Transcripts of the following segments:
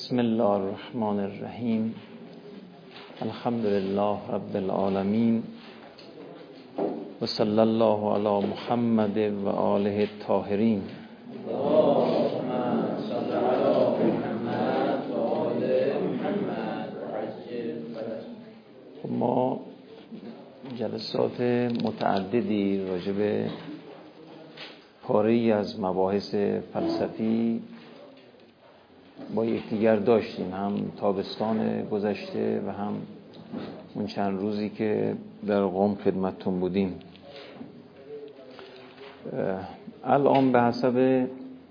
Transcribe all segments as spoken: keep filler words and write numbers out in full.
بسم الله الرحمن الرحیم. الحمد لله رب العالمین و صلی الله علی محمد و آله الطاهرین. اللهم صل علی محمد و آل محمد و عجل فرجهم. ما جلسات متعددی راجع به پاره‌ای از مباحث فلسفی با یکدیگر داشتیم، هم تابستان گذشته و هم اون چند روزی که در قم خدمتتون بودیم. الان به حسب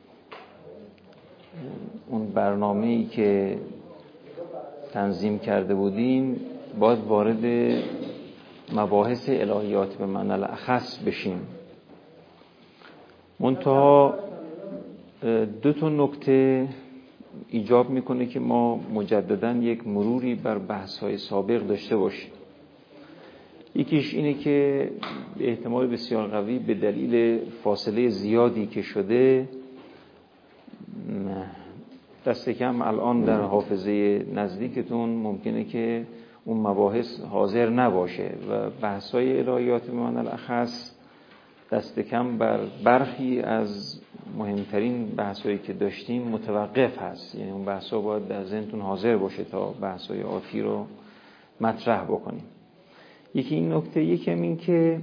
اون برنامه‌ای که تنظیم کرده بودیم باید وارد مباحث الهیات به معنی الاخص بشیم. منتها دو تا نکته ایجاب میکنه که ما مجدداً یک مروری بر بحث‌های سابق داشته باشیم. یکیش اینه که به احتمال بسیار قوی به دلیل فاصله زیادی که شده دست کم الان در حافظه نزدیکتون ممکنه که اون مباحث حاضر نباشه و بحث‌های الهیات به معنی الاخص دست کم بر برخی از مهمترین بحثایی که داشتیم متوقف هست. یعنی اون بحثا باید در ذهنتون حاضر باشه تا بحثای آتی رو مطرح بکنیم. یکی این نکته، یکم این که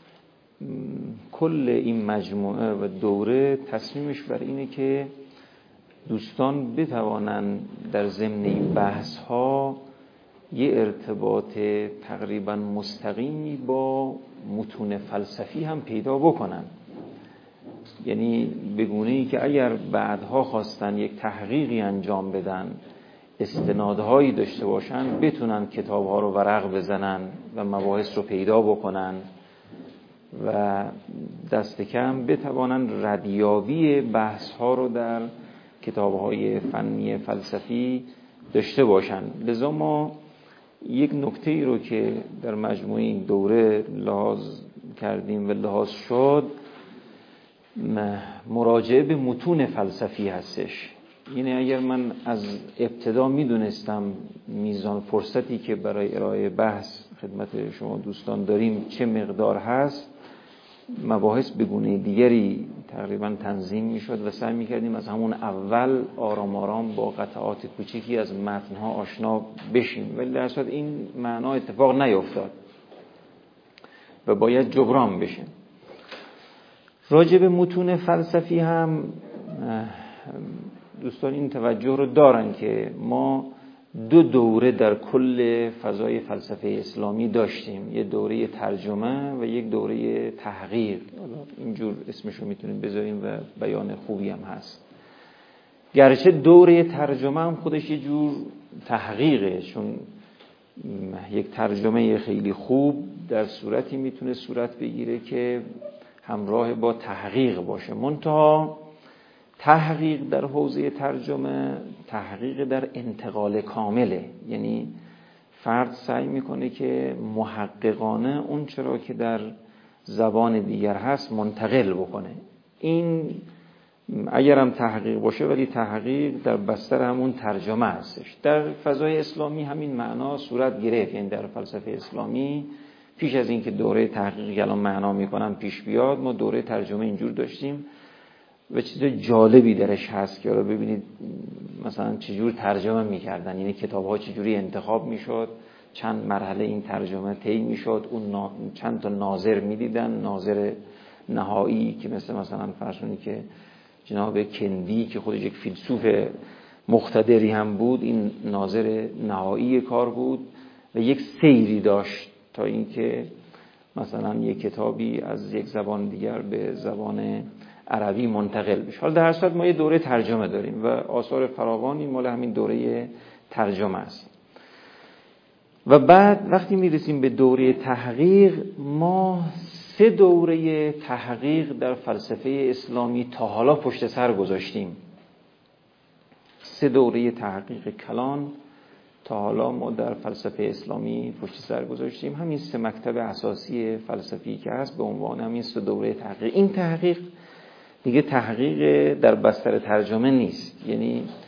کل این مجموعه و دوره تصمیمش بر اینه که دوستان بتوانن در ضمن این بحث ها یه ارتباط تقریبا مستقیمی با متون فلسفی هم پیدا بکنن. یعنی به گونه‌ای که اگر بعدها خواستن یک تحقیقی انجام بدن، استنادهایی داشته باشن، بتونن کتاب‌ها رو ورق بزنن و مباحث رو پیدا بکنن و دست کم بتوانن ردیابی بحث‌ها رو در کتاب‌های فنی فلسفی داشته باشن. لذا ما یک نکته‌ای رو که در مجموعه این دوره لحاظ کردیم و لحاظ شد مراجعه به متون فلسفی هستش. یعنی اگر من از ابتدا میدونستم میزان فرصتی که برای ارائه بحث خدمت شما دوستان داریم چه مقدار هست، مباحث به گونه دیگری تقریبا تنظیم میشد و سعی میکردیم از همون اول آرام آرام با قطعات کوچیکی از متنها آشنا بشیم، ولی در صورت این معنا اتفاق نیفتاد و باید جبران بشه. راجع به متون فلسفی هم دوستان این توجه رو دارن که ما دو دوره در کل فضای فلسفه اسلامی داشتیم، یه دوره ترجمه و یک دوره تحقیق. اینجور اسمش رو میتونیم بذاریم و بیان خوبی هم هست. گرچه دوره ترجمه هم خودش یه جور تحقیقه، چون یک ترجمه خیلی خوب در صورتی میتونه صورت بگیره که همراه با تحقیق باشه. منتها تحقیق در حوزه ترجمه تحقیق در انتقال کامله، یعنی فرد سعی میکنه که محققانه اون چرا که در زبان دیگر هست منتقل بکنه. این اگرم تحقیق باشه ولی تحقیق در بستر همون ترجمه هستش. در فضای اسلامی همین معنا صورت گرفت. یعنی در فلسفه اسلامی پیش از این که دوره تحقیقی الان معنا میکنن پیش بیاد، ما دوره ترجمه اینجور داشتیم و چیز جالبی درش هست که حالا ببینید مثلا چجور ترجمه میکردن، یعنی کتاب ها چجوری انتخاب میشد، چند مرحله این ترجمه طی میشد، اون نا... چند تا ناظر میدیدن، ناظر نهایی که مثل مثلا فرضونی که جناب کندی که خودش یک فیلسوف مقتدری هم بود، این ناظر نهایی کار بود و یک سیری داشت تا اینکه مثلا یک کتابی از یک زبان دیگر به زبان عربی منتقل بشه. حالا در هر صورت ما یه دوره ترجمه داریم و آثار فراوانی مال همین دوره ترجمه است. و بعد وقتی میرسیم به دوره تحقیق، ما سه دوره تحقیق در فلسفه اسلامی تا حالا پشت سر گذاشتیم. سه دوره تحقیق کلان تا حالا ما در فلسفه اسلامی پشت سر گذاشتیم. همین سه مکتب اساسی فلسفی که هست به عنوان همین سه دوره تحقیق. این تحقیق دیگه تحقیق در بستر ترجمه نیست، یعنی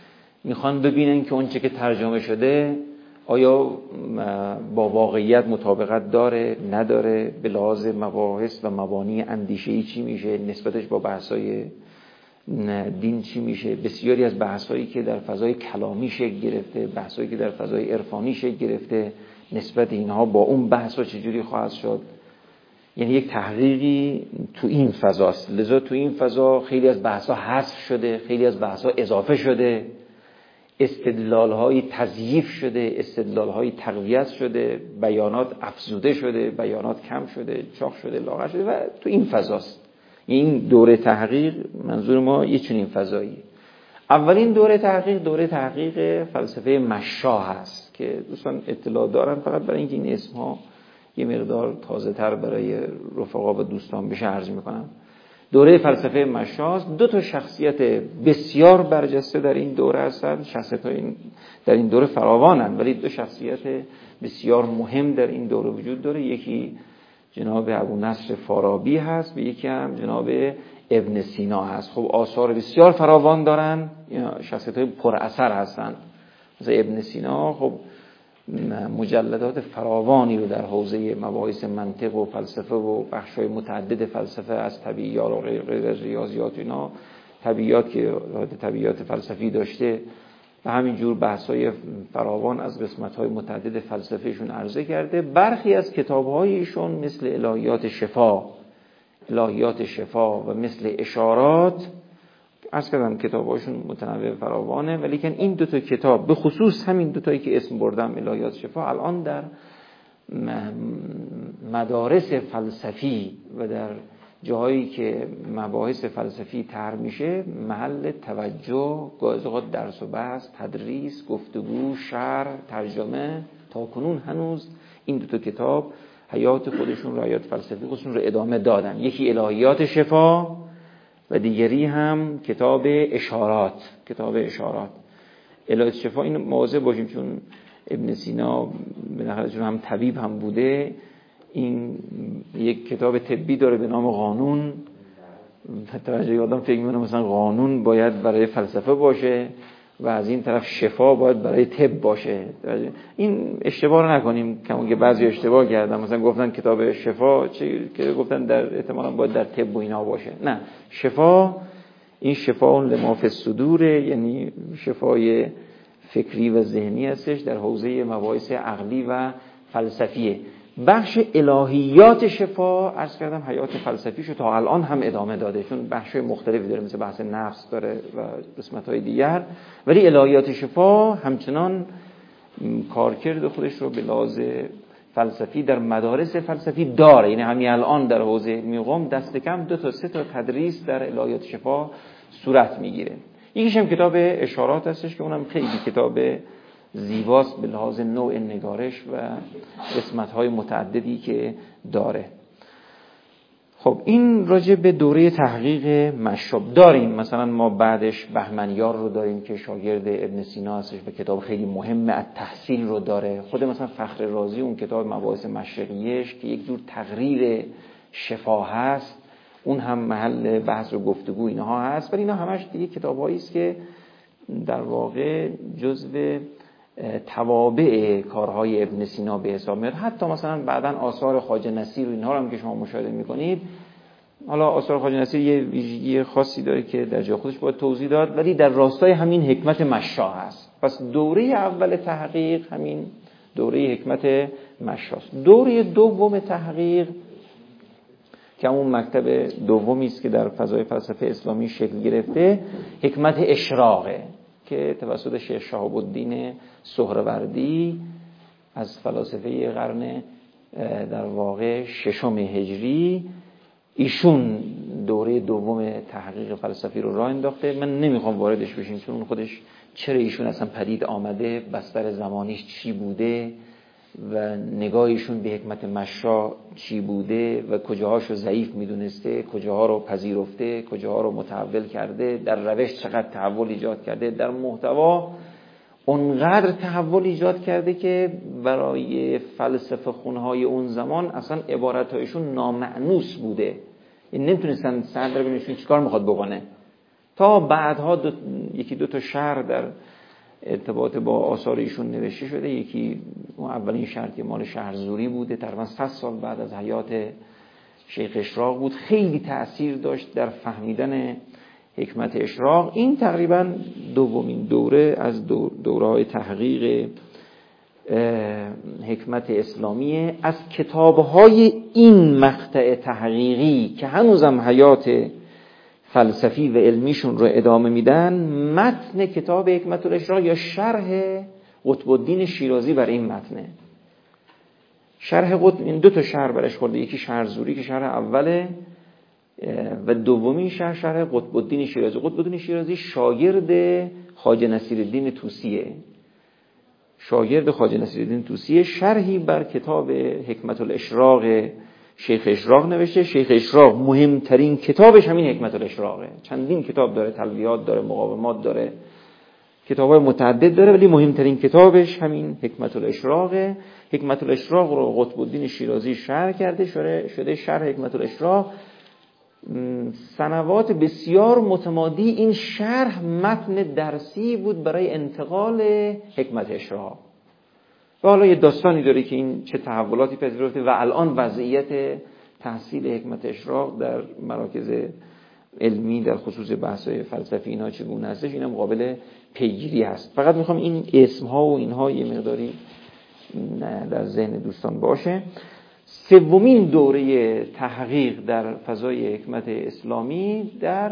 میخوان ببینن که اون چه که ترجمه شده آیا با واقعیت مطابقت داره نداره، به لحاظ مباحث و مبانی اندیشه‌ای چی میشه، نسبتش با بحث‌های دین چی میشه. بسیاری از بحث‌هایی که در فضای کلامی شکل گرفته، بحث‌هایی که در فضای عرفانی شکل گرفته، نسبت اینها با اون بحث‌ها چجوری خواهد شد. یعنی یک تحقیقی تو این فضاست. لذا تو این فضا خیلی از بحث‌ها حذف شده، خیلی از بحث‌ها اضافه شده، استدلال‌های تضعیف شده، استدلال‌های تقویت شده، بیانات افزوده شده، بیانات کم شده، چاق شده، لاغر شده و تو این فضاست. این دوره تحقیق منظور ما یه چنین فضایی. اولین دوره تحقیق دوره تحقیق فلسفه مشا هست که دوستان اطلاع دارن، فقط برای اینکه این اسم‌ها یه مقدار تازه‌تر برای رفقا و دوستان بشه عرض می‌کنم. دوره فلسفه مشاست. دو تا شخصیت بسیار برجسته در این دوره هستند. شخصیت‌ها این در این دوره فراوانند، ولی دو شخصیت بسیار مهم در این دوره وجود داره. یکی جناب ابونصر فارابی هست و یکی هم جناب ابن سینا هست. خب آثار بسیار فراوان دارن، شخصیت‌های پر اثر هستند. مثلا ابن سینا خب مجلدات فراوانی رو در حوزه مباحث منطق و فلسفه و بخش‌های متعدد فلسفه، از طبیعیات و غیر غیر ریاضیات، اینا طبیعیات که طبیعیات فلسفی داشته و همینجور بحث‌های فراوان از قسمت‌های متعدد فلسفهشون عرضه کرده. برخی از کتاب‌هایشون مثل الهیات شفا الهیات شفا و مثل اشارات، عرض کردم کتاب‌هاشون متنوع فراوانه، ولی که این دو تا کتاب به خصوص همین دو تایی که اسم بردم الهیات شفا الان در مدارس فلسفی و در جاهایی که مباحث فلسفی طرح میشه محل توجه، گاهی اوقات درس و بحث، تدریس، گفتگو، شرح، ترجمه. تا کنون هنوز این دو تا کتاب حیات خودشون، حیات فلسفی خودشون رو ادامه دادن. یکی الهیات شفا و دیگری هم کتاب اشارات. کتاب اشارات الهیات شفا این مواضع باشیم، چون ابن سینا بالاخره چون هم طبیب هم بوده، این یک کتاب طبی داره به نام قانون. توجه آدم فکر می‌کنه مثلا قانون باید برای فلسفه باشه و از این طرف شفا باید برای طب باشه. این اشتباه رو نکنیم، کما که بعضی اشتباه کردن، مثلا گفتن کتاب شفا چی که گفتن در احتمالاً باید در طب و اینا باشه. نه، شفا این شفا لما فی الصدور، یعنی شفای فکری و ذهنی هستش در حوزه مباحث عقلی و فلسفیه. بخش الهیات شفا عرض کردم حیات فلسفیشو تا الان هم ادامه داده، چون بخش‌های مختلفی داره، مثل بحث نفس داره و قسمت‌های دیگر، ولی الهیات شفا همچنان کارکرد خودش رو به لحاظ فلسفی در مدارس فلسفی داره. یعنی همین الان در حوزه علمی قم دست کم دو تا سه تا تدریس در الهیات شفا صورت میگیره. یکیش هم کتاب اشارات هستش که اونم خیلی کتاب زیباست به لحاظ نوع نگارش و قسمت‌های متعددی که داره. خب این راجع به دوره تحقیق مشاب داریم. مثلا ما بعدش بهمنیار رو داریم که شاگرد ابن سینا هستش و کتاب خیلی مهم التحصیل رو داره. خود مثلا فخر رازی اون کتاب مباحث مشرقیش که یک جور تقریر شفا هست، اون هم محل بحث و گفتگو اینها هست، ولی اینا همش دیگه کتاب‌هایی است که در واقع جزو توابع کارهای ابن سینا به حساب میاد. حتی مثلا بعداً آثار خواجه نصیر و اینها رو هم که شما مشاهده میکنید، حالا آثار خواجه نصیر یه ویژگی خاصی داره که در جای خودش باید توضیح داد، ولی در راستای همین حکمت مشا هست. پس دوره اول تحقیق همین دوره حکمت مشاست. دوره دوم تحقیق که همون مکتب دومی است که در فضای فلسفه اسلامی شکل گرفته، حکمت اشراقه که توسط شیخ شهاب الدین سهروردی از فلاسفه قرن در واقع ششم هجری، ایشون دوره دوم تحقیق فلسفی رو راه انداخته. من نمیخوام واردش بشیم چون اون خودش چرا ایشون اصلا پدید آمده، بستر زمانیش چی بوده و نگاهشون به حکمت مشا چی بوده و کجاهاشو ضعیف میدونسته، کجاها رو پذیرفته، کجاها رو متحول کرده، در روش چقدر تحول ایجاد کرده، در محتوا اونقدر تحول ایجاد کرده که برای فلسفه خونهای اون زمان اصلا عبارتهایشون نامعنوس بوده. این نمیتونستن سر در بینشون چیکار میخواد بکنه. تا بعدها دو، یکی دو تا شهر در ارتباط با آثار ایشون نوشته شده. یکی اولین شرح مال شهرزوری بوده، تقریبا صد سال بعد از حیات شیخ اشراق بود. خیلی تأثیر داشت در فهمیدن حکمت اشراق. این تقریبا دومین دوره از دوره‌های تحقیق حکمت اسلامیه. از کتاب‌های این مقطع تحقیقی که هنوزم حیات فلسفی و علمیشون رو ادامه میدن، متن کتاب حکمت الاشراق یا شرح قطب الدین شیرازی بر این متنه. شرح قطب، این دو تا شرح برش خورده، یکی شهرزوری که شرح اوله و دومین شرح شرح قطب الدین شیرازی. قطب الدین شیرازی شاگرد خواجه نصیرالدین طوسیه. شاگرد خواجه نصیرالدین طوسیه شرحی بر کتاب حکمت الاشراق شیخ اشراق نوشته. شیخ اشراق مهمترین کتابش همین حکمت الاشراقه. چندین کتاب داره، تلویحات داره، مقاومات داره، کتابای متعدد داره، ولی مهمترین کتابش همین حکمت الاشراقه. حکمت الاشراق رو قطب الدین شیرازی شرح کرده، شده شده شرح حکمت الاشراق. سنوات بسیار متمادی این شرح متن درسی بود برای انتقال حکمت اشراق. و حالا یه داستانی داره که این چه تحولاتی پذیرفته و الان وضعیت تحصیل حکمت اشراق در مراکز علمی در خصوص بحث‌های فلسفی اینا چگونه هستش، اینم قابل پیگیری هست. فقط میخوام این اسم‌ها و اینها یه مقداری در ذهن دوستان باشه. سومین دوره تحقیق در فضای حکمت اسلامی در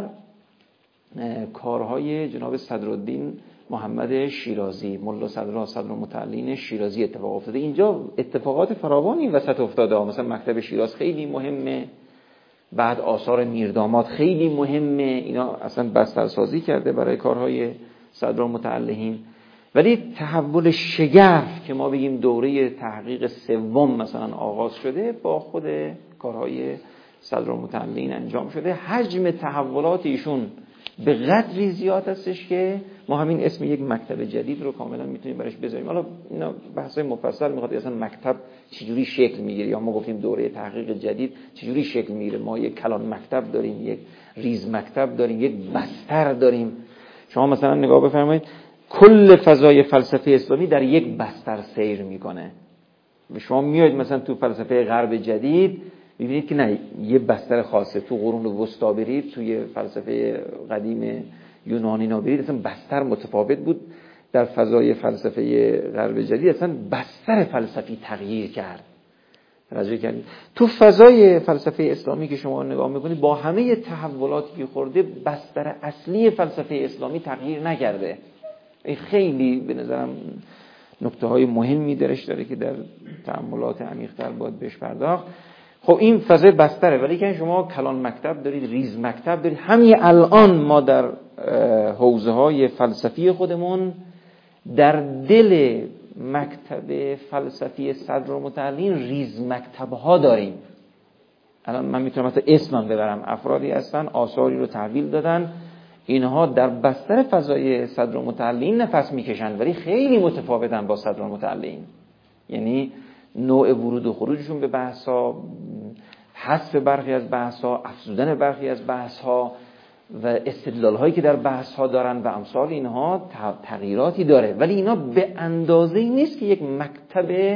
کارهای جناب صدرالدین محمد شیرازی، ملا صدر صدرالمتعلین شیرازی اتفاق افتاده. اینجا اتفاقات فراوانی وسط افتاده. مثلا مکتب شیراز خیلی مهمه، بعد آثار میرداماد خیلی مهمه، اینا اصلا بسترسازی کرده برای کارهای صدرالمتعلین. ولی تحول شگرف که ما بگیم دوره تحقیق سوم مثلا آغاز شده، با خود کارهای صدرالمتعلین انجام شده. حجم تحولات ایشون به قدری زیاد هستش که ما همین اسم یک مکتب جدید رو کاملا میتونیم برش بذاریم. حالا اینا بحثای مفصل میخواد، اصلا مکتب چجوری شکل میگیره، یا ما گفتیم دوره تحقیق جدید چجوری شکل میگیره. ما یک کلان مکتب داریم، یک ریز مکتب داریم، یک بستر داریم. شما مثلا نگاه بفرمایید، کل فضای فلسفه اسلامی در یک بستر سیر میکنه. شما میاید مثلا تو فلسفه غرب جدید میبینید که نه، یه بستر خاصه. تو قرون وسطا برید، توی فلسفه قدیم یونانی نا برید، اصلا بستر متفاوت بود. در فضای فلسفه غرب جدید اصلا بستر فلسفی تغییر کرد. توجه کردید؟ تو فضای فلسفه اسلامی که شما نگاه میکنید، با همه تحولاتی که خورده، بستر اصلی فلسفه اسلامی تغییر نکرده. این خیلی به نظرم نکته های مهمی درش داره که در تأملات عمیق‌تر باید بهش پرداخت. خب این فضای بستره، ولی که شما کلان مکتب دارید، ریز مکتب دارید. همین الان ما در حوزه های فلسفی خودمون در دل مکتب فلسفی صدرالمتعلین ریز مکتب ها داریم. الان من میتونم مثلا اسمم ببرم، افرادی هستن آثاری رو تحویل دادن، اینها در بستر فضای صدرالمتعلین نفس میکشن، ولی خیلی متفاوتن با صدرالمتعلین. یعنی نوع ورود و خروجشون به بحث‌ها، حذف برخی از بحث‌ها، افزودن برخی از بحث‌ها و استدلال‌هایی که در بحث‌ها دارن و امثال اینها تغییراتی داره. ولی اینا به اندازه‌ای نیست که یک مکتب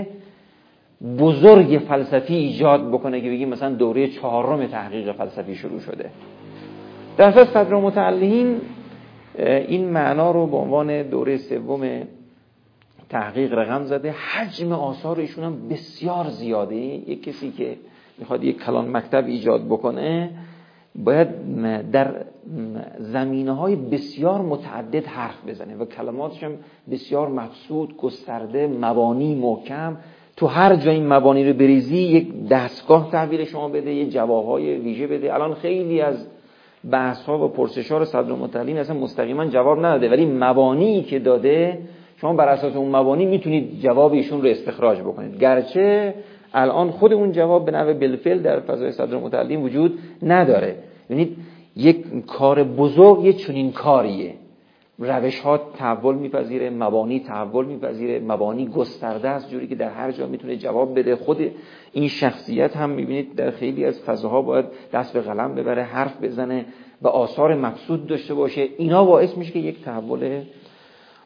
بزرگ فلسفی ایجاد بکنه که بگیم مثلا دوره چهارم تحقیق فلسفی شروع شده. در اصل صدرالمتعلین این معنا رو به عنوان دوره سوم تحقیق رقم زده. حجم آثار ایشون هم بسیار زیاده. یک کسی که میخواد یک کلان مکتب ایجاد بکنه باید در زمینه‌های بسیار متعدد حرف بزنه و کلماتش هم بسیار مبسوط، گسترده، مبانی محکم. تو هر جای این مبانی رو بریزی یک دستگاه تحویل شما بده، یه جوابهای ویژه بده. الان خیلی از بحث‌ها و پرسش‌ها رو صدرالمتعلین اصلا مستقیما جواب نداده، ولی مبانی که داده شما بر اساس اون مبانی میتونید جواب ایشون رو استخراج بکنید، گرچه الان خود اون جواب به نحو بالفعل در فضای صدرالمتعلین وجود نداره. یعنی یک کار بزرگ یه چنین کاریه. روش ها تحول میپذیره، مبانی تحول میپذیره، مبانی گسترده است جوری که در هر جا میتونه جواب بده. خود این شخصیت هم میبینید در خیلی از فضاها باید دست به قلم ببره، حرف بزنه و آثار مقصود داشته باشه. اینا باعث میشه که یک تحول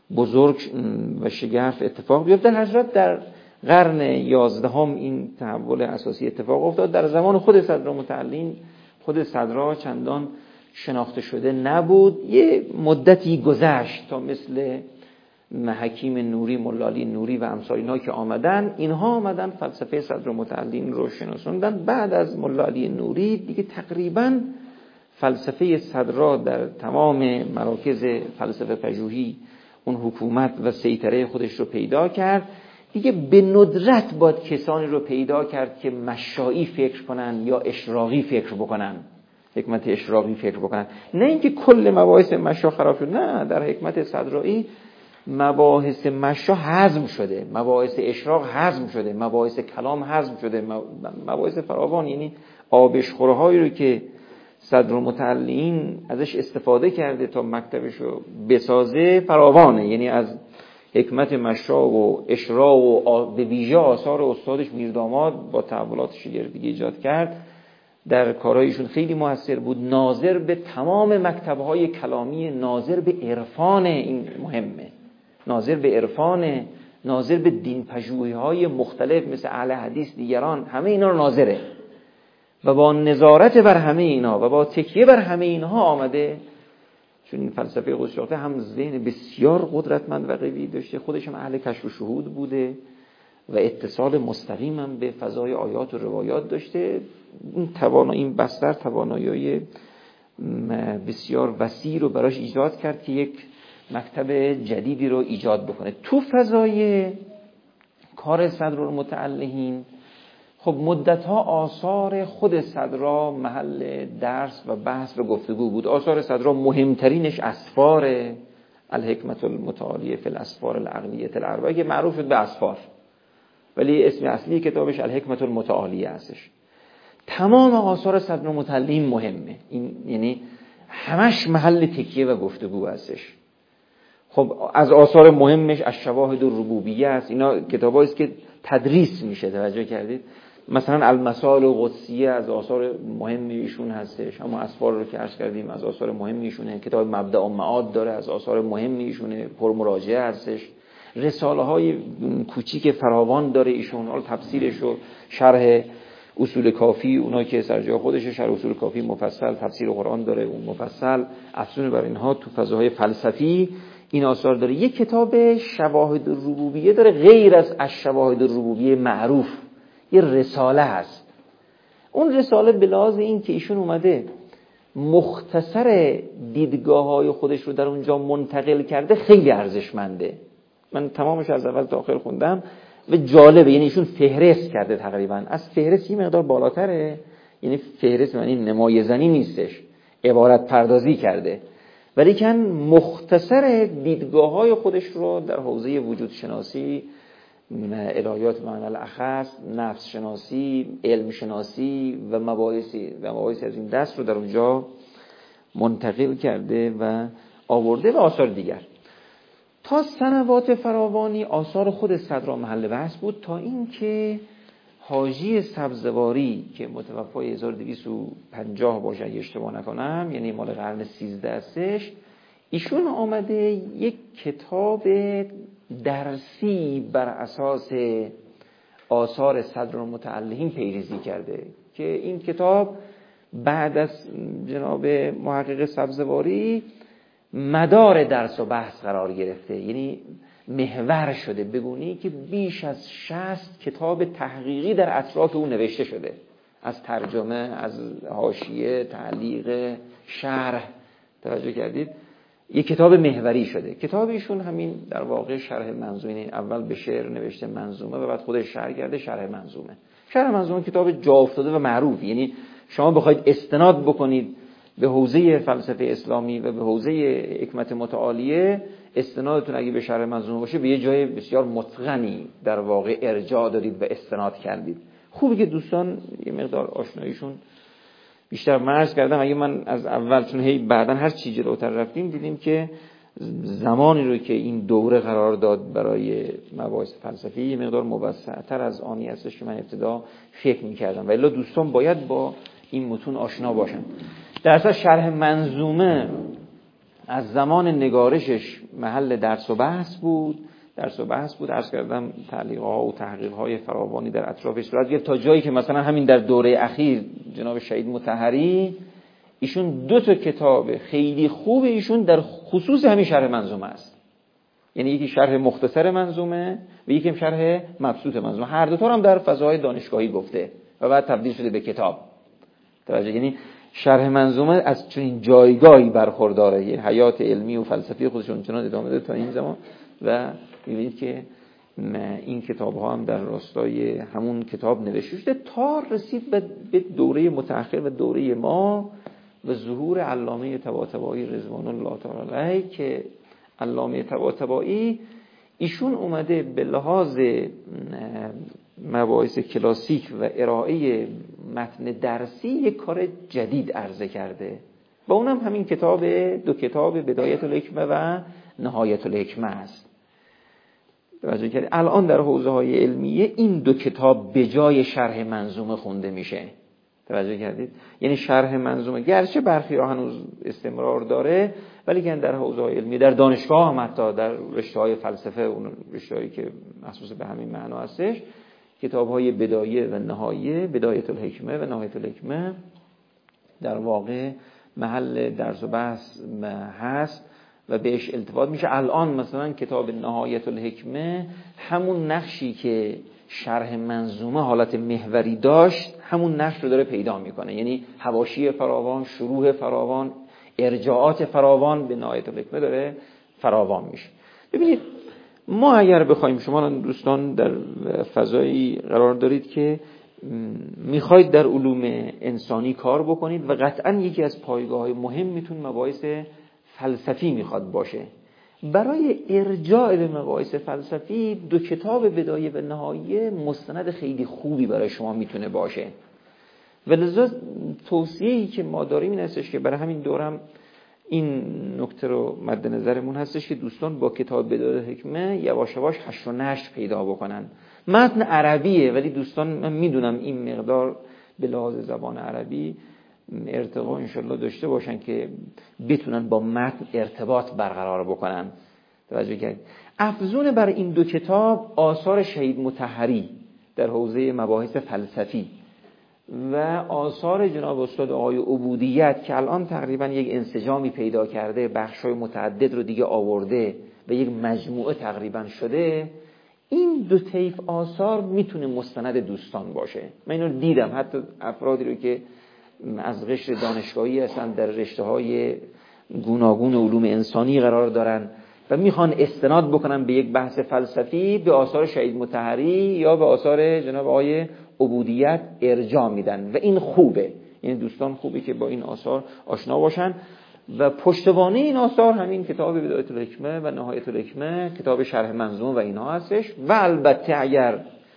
بزرگ و شگرف اتفاق بیفته. در حضرت در قرن یازدهم این تحول اساسی اتفاق افتاد. در زمان خود صدرالمتعلین خود صدرا چندان شناخته شده نبود. یه مدتی گذشت تا مثل حکیم نوری، ملالی نوری و امثال اینها که آمدن، اینها آمدن فلسفه صدرالمتعلین رو شناسوندن. بعد از ملالی نوری دیگه تقریباً فلسفه صدرا در تمام مراکز فلسفه پژوهی اون حکومت و سیطره خودش رو پیدا کرد. دیگه به ندرت باید کسانی رو پیدا کرد که مشایی فکر کنن یا اشراقی فکر بکنن، حکمت اشراقی فکر بکنن. نه اینکه کل مباحث مشا خراب شد، نه، در حکمت صدرایی مباحث مشا هضم شده، مباحث اشراق هضم شده، مباحث کلام هضم شده، مباحث فراوان. یعنی آبشخورهایی رو که صدرالمتعلین ازش استفاده کرده تا مکتبش رو بسازه فراوانه. یعنی از حکمت مشا و اشراق و به ویژه آثار استادش میرداماد با تحولات شگرفی ایجاد کرد، در کارهایشون خیلی موثر بود. ناظر به تمام مکتب‌های کلامی، ناظر به عرفان، این مهمه، ناظر به عرفان، ناظر به دین پژوهی‌های مختلف مثل اهل حدیث دیگران، همه اینا رو ناظره و با نظارت بر همه اینا و با تکیه بر همه اینها آمده. چون این فلسفه قدس‌یافته هم ذهن بسیار قدرتمند و قوی داشته، خودش هم اهل کشف و شهود بوده و اتصال مستقیم هم به فضای آیات و روایات داشته. این توانایی، این بستر توانایی بسیار وسیع رو براش ایجاد کرد که یک مکتب جدیدی رو ایجاد بکنه. تو فضای کار صدرالمتعلین خب مدت‌ها آثار خود صدرا محل درس و بحث و گفتگو بود. آثار صدرا مهمترینش اسفار الحکمت المتعالیه فی الاسفار العقلیه الاربعه که معروف شد به اسفار، ولی اسم اصلی کتابش الحکمت المتعالیه هستش. تمام آثار صدرالمتعلین مهمه، این یعنی همش محل تکیه و گفتگو هستش. خب از آثار مهمش الشواهد الربوبیه است. اینا کتابایی است که تدریس میشه، توجه کردید؟ مثلا المسائل القدسیه از آثار مهم ایشون هستش. اما اسفار رو که عرض کردیم از آثار مهم ایشونه. کتاب مبدأ و معاد داره، از آثار مهم ایشونه، پر مراجعه هستش. رساله های کوچیک فراوان داره ایشون. حالا تفسیرش و شرح اصول کافی، اونایی که سرجای خودشه، شرح اصول کافی مفصل، تفسیر قرآن داره اون مفصل، افزون بر اینها تو فضاهای فلسفی این آثار داره. یک کتاب شواهد الربوبیه داره، غیر از الشواهد الربوبیه معروف یه رساله هست. اون رساله به لحاظ این که ایشون اومده مختصر دیدگاه‌های خودش رو در اونجا منتقل کرده خیلی ارزشمنده. من تمامش از اول تا آخر خوندم و جالبه. یعنی ایشون فهرست کرده، تقریبا از فهرست یه مقدار بالاتره. یعنی فهرست معنی نمایه‌زنی نیستش، عبارت پردازی کرده، ولی کن مختصر دیدگاه‌های خودش رو در حوزه وجود شناسی، الهیات معنی الاخص، نفس شناسی، علم شناسی و مباحثی و مباحثی از این دست رو در اونجا منتقل کرده و آورده و آثار دیگر. تا سنوات فراوانی آثار خود صدرا محل بحث بود، تا اینکه حاجی سبزواری که متوفای هزار و دویست و پنجاه باشه اگه اشتباه نکنم، یعنی مال قرن سیزده هستش، ایشون آمده یک کتاب درسی بر اساس آثار صدرالمتعلین پیریزی کرده که این کتاب بعد از جناب محقق سبزواری مدار درس و بحث قرار گرفته. یعنی محور شده، بگونی که بیش از شصت کتاب تحقیقی در اطراف اون نوشته شده، از ترجمه، از حاشیه، تعلیق، شرح. توجه کردید؟ یک کتاب محوری شده. کتاب ایشون همین در واقع شرح منظومه، اول به شعر نوشته منظومه و بعد خودش شرح کرده شرح منظومه. شرح منظومه کتاب جا افتاده و معروف. یعنی شما بخواید استناد بکنید به حوزه فلسفه اسلامی و به حوزه حکمت متعالیه، استنادتون اگه به شرح منظومه باشه به یه جای بسیار متقنی در واقع ارجاع دادید و استناد کردید. خوبه که دوستان یه مقدار آشناییشون بیشتر. من عرض کردم اگه من از اول، چون هی بعدن هر چی جلوتر رفتیم دیدیم که زمانی رو که این دوره قرار داد برای مباحث فلسفی یه مقدار موسع‌تر از آنی هستش که من ابتدا فکر می‌کردم، و الا دوستان باید با این متون آشنا باشن. در اصل شرح منظومه از زمان نگارشش محل درس و بحث بود درس و بحث بود عرض کردم تعلیق‌ها و تحقیق‌های فراوانی در اطرافش صورت گرفت تا جایی که مثلا همین در دوره اخیر جناب شهید مطهری ایشون دو تا کتاب خیلی خوب ایشون در خصوص همین شرح منظومه است. یعنی یکی شرح مختصر منظومه و یکی شرح مبسوط منظومه، هر دو تا هم در فضای دانشگاهی گفته و بعد تبدیل شده به کتاب. توجه، یعنی شرح منظومه از چنین جایگاهی برخورداره، یه حیات علمی و فلسفی خودشون چنان ادامه داده تا این زمان و می‌بینید که این کتاب‌ها هم در راستای همون کتاب نوشته شده تا رسید به دوره متأخر و دوره ما و ظهور علامه طباطبایی رضوان الله تعالی علیه که علامه طباطبایی ایشون اومده به لحاظ مباحث کلاسیک و ارائه متن درسی یک کار جدید عرضه کرده و اونم همین کتاب دو کتاب بدایت الحکمه و نهایت الحکمه است. توجه کردید الان در حوزه های علمیه این دو کتاب به جای شرح منظومه خونده میشه. توجه کردید؟ یعنی شرح منظومه گرچه برخی ها هنوز استمرار داره ولی که در حوزه های علمی در دانشگاه هم حتی در رشته های فلسفه اون رشته هایی که مخصوص به همین معنا هستش کتاب های بدایه و نهایه بدایت الحکمه و نهایت الحکمه در واقع محل درس و بحث هست و بهش التفات میشه. الان مثلا کتاب نهایت الحکمه همون نقشی که شرح منظومه حالت محوری داشت همون نقش رو داره پیدا میکنه، یعنی حواشی فراوان، شروح فراوان، ارجاعات فراوان به نهایت الحکمه داره فراوان میشه. ببینید ما اگر بخوایم، شما دوستان در فضایی قرار دارید که میخواید در علوم انسانی کار بکنید و قطعا یکی از پایگاه‌های مهم میتون مباحث فلسفی میخواد باشه. برای ارجاع به مباحث فلسفی دو کتاب بدایه و نهایه مستند خیلی خوبی برای شما میتونه باشه و لذا توصیه‌ای که ما داریم این هستش که برای همین دورم این نکته رو مد نظرمون هستش که دوستان با کتاب بدایت الحکمه یواش یواش حشر و نشر پیدا بکنن. متن عربیه ولی دوستان من میدونم این مقدار به لحاظ زبان عربی ارتقا انشالله داشته باشن که بتونن با متن ارتباط برقرار بکنن. توجه کردید؟ افزون بر این دو کتاب آثار شهید مطهری در حوزه مباحث فلسفی و آثار جناب استاد آقای عبودیت که الان تقریبا یک انسجامی پیدا کرده، بخشای متعدد رو دیگه آورده و یک مجموعه تقریبا شده، این دو طیف آثار میتونه مستند دوستان باشه. من اینو دیدم، حتی افرادی رو که از قشر دانشگاهی هستن در رشته‌های گوناگون علوم انسانی قرار دارن و میخوان استناد بکنن به یک بحث فلسفی به آثار شهید مطهری یا به آثار جناب آقای عبودیت ارجاع میدن و این خوبه. یعنی دوستان خوبه که با این آثار آشنا باشن و پشتوانه این آثار همین کتاب بدایت الحکمه و نهایت الحکمه، کتاب شرح منظومه و اینها هستش. و البته اگر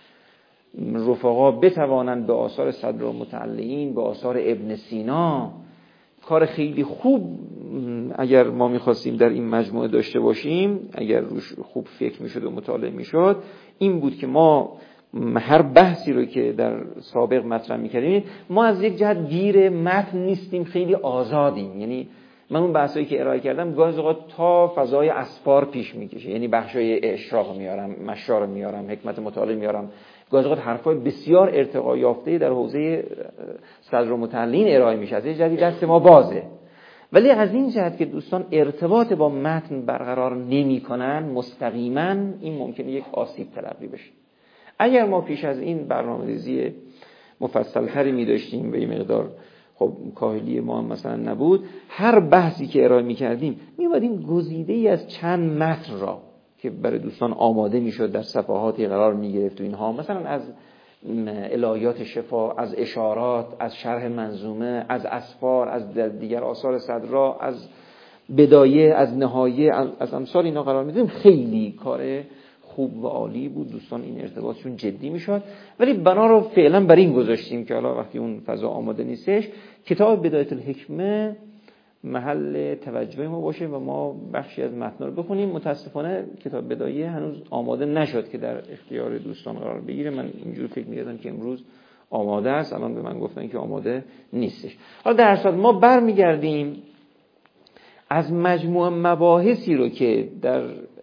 رفقا بتوانند به آثار صدرالمتعلقین، به آثار ابن سینا، کار خیلی خوب اگر ما میخواستیم در این مجموعه داشته باشیم، اگر روش خوب فکر میشد و مطالعه میشد، این بود که ما هر بحثی رو که در سابق مطرح میکردیم ما از یک جهت گیر متن نیستیم، خیلی آزادیم. یعنی من اون بحثایی که ارائه کردم گاهی اوقات تا فضای اسفار پیش میکشه، یعنی بخشای اشراق میارم، مشار میارم، حکمت مطالعه میارم، گاهی اوقات حرفای بسیار ارتقا یافته در حوزه صدرالمتعلقین ارائه میشه. از این جهت دست ما بازه، ولی از این جهت که دوستان ارتباط با متن برقرار نمیکنن مستقیما، این ممکنه یک آسیب تلقی بشه. اگر ما پیش از این برنامه‌ریزی مفصل‌تری می‌داشتیم و این مقدار خب کاهلی ما هم مثلا نبود، هر بحثی که ارائه می‌کردیم می‌بودیم گزیده‌ای از چند متن را که برای دوستان آماده می‌شد در صفحاتی قرار می‌گرفت و اینها، مثلا از الهیات شفا، از اشارات، از شرح منظومه، از اسفار، از دیگر آثار صدرا، از بدایه، از نهایه، از امثال اینا قرار می‌دادیم. خیلی کار خوب و عالی بود، دوستان این ارتباطشون جدی میشد. ولی بنا رو فعلا بر این گذاشتیم که حالا وقتی اون فضا آماده نیستش کتاب بدایت الحکمه محل توجه ما باشه و ما بخشی از متن رو بخونیم. متاسفانه کتاب بدایه هنوز آماده نشد که در اختیار دوستان قرار بگیره. من اینجور فکر می‌کردم که امروز آماده است، الان به من گفتن که آماده نیستش. حالا در اصل ما برمیگردیم از مجموع مباحثی رو که در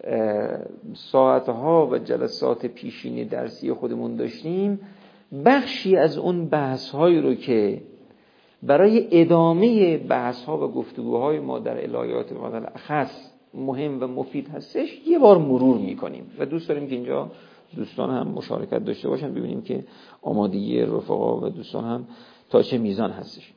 ساعتها و جلسات پیشینی درسی خودمون داشتیم، بخشی از اون بحث‌هایی رو که برای ادامه بحث‌ها و گفتگوهای ما در الهیات مادر الاخص مهم و مفید هستش یه بار مرور می‌کنیم و دوست داریم که اینجا دوستان هم مشارکت داشته باشن، ببینیم که آمادگی رفقا و دوستان هم تا چه میزان هستش.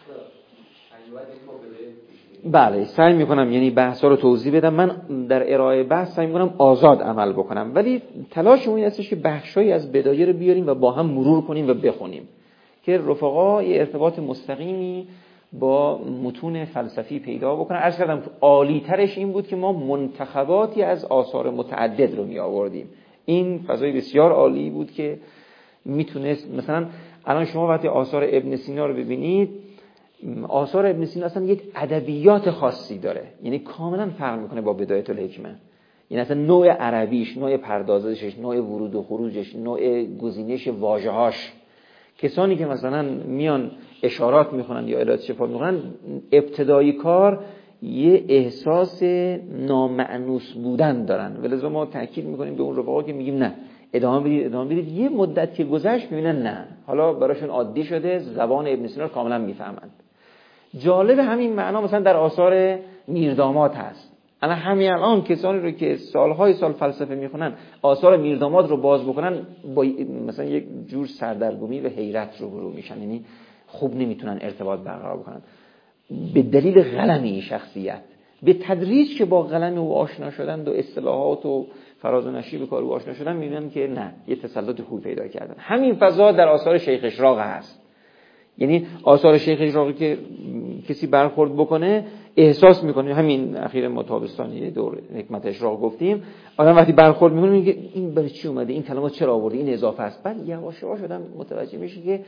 بله سعی میکنم یعنی بحثا رو توضیح بدم. من در ارائه بحث سعی میکنم آزاد عمل بکنم، ولی تلاشم این هستش که بخشایی از بدایه رو بیاریم و با هم مرور کنیم و بخونیم که رفقا یه ارتباط مستقیمی با متون فلسفی پیدا بکنن. عرض کردم عالی ترش این بود که ما منتخباتی از آثار متعدد رو می آوردیم. این فضای بسیار عالی بود که میتونست مثلا الان شما وقتی آثار ابن سینا رو ببینید، آثار ابن سینا اصلا یک ادبیات خاصی داره، یعنی کاملا فرق میکنه با بدایة الحکمه. یعنی اصلا نوع عربیش، نوع پردازشش، نوع ورود و خروجش، نوع گزینش واژه‌هاش، کسانی که مثلا میان اشارات میخونن یا الهات شفا میخونن، ابتدایی کار یه احساس نامعنوس بودن دارن، ولذا ما تاکید میکنیم به اون رفقا که میگیم نه ادامه بدید ادامه بدید. یه مدت که گذشت میبینن نه، حالا براشون عادی شده، زبان ابن سینا رو کاملا میفهمند. جالب همین معنا مثلا در آثار میرداماد هست. انا همین الان کسانی رو که سالهای سال فلسفه میخونن آثار میرداماد رو باز بکنن با مثلا یک جور سردرگمی و حیرت روبرو میشن، یعنی خوب نمیتونن ارتباط برقرار بکنن به دلیل قلم این شخصیت. به تدریج که با قلم او آشنا شدن و اصطلاحات و فراز و نشیب کار او آشنا شدن میبینن که نه، یه تسلط خوب پیدا کردن. همین فضا در آثار شیخ اشراق هست. یعنی آثار شیخ اشراقی که کسی برخورد بکنه احساس میکنه، همین اخیر متابستانی دور حکمت اشراق گفتیم، آدم وقتی برخورد میکنه میگه این برای چی اومده، این کلمات چرا آورده، این اضافه است. بعد یواش یواش آدم متوجه میشه که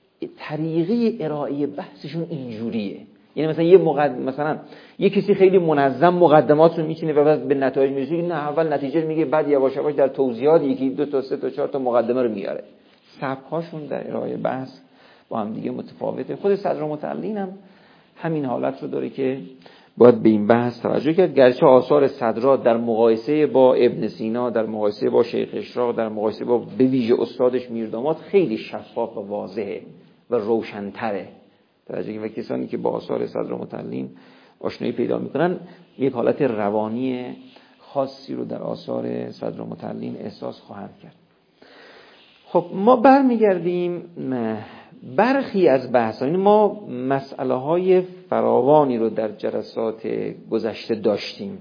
طریقه ارائه بحثشون اینجوریه. یعنی مثلا یه مقدم مثلا یه کسی خیلی منظم مقدمات رو میچینه و بعد به نتایج میرسه، نه اول نتیجه میگه بعد یواش یواش در توضیحات یکی دو تا سه تا چهار تا مقدمه رو میاره. سبک‌هاشون در ارائه بحث با هم دیگه متفاوته. خود صدرالمتعلین هم همین حالت رو داره که باید به این بحث توجه کرد. گرچه آثار صدرا در مقایسه با ابن سینا، در مقایسه با شیخ اشراق، در مقایسه با به ویژه استادش میرداماد خیلی شفاف و واضحه و روشن‌تره. توجه و کسانی که با آثار صدرالمتعلین آشنایی پیدا میکنن یک حالت روانی خاصی رو در آثار صدرالمتعلین احساس خواهند کرد. خب ما برمیگردیم برخی از بحث، یعنی ما مسئله های فراوانی رو در جلسات گذشته داشتیم.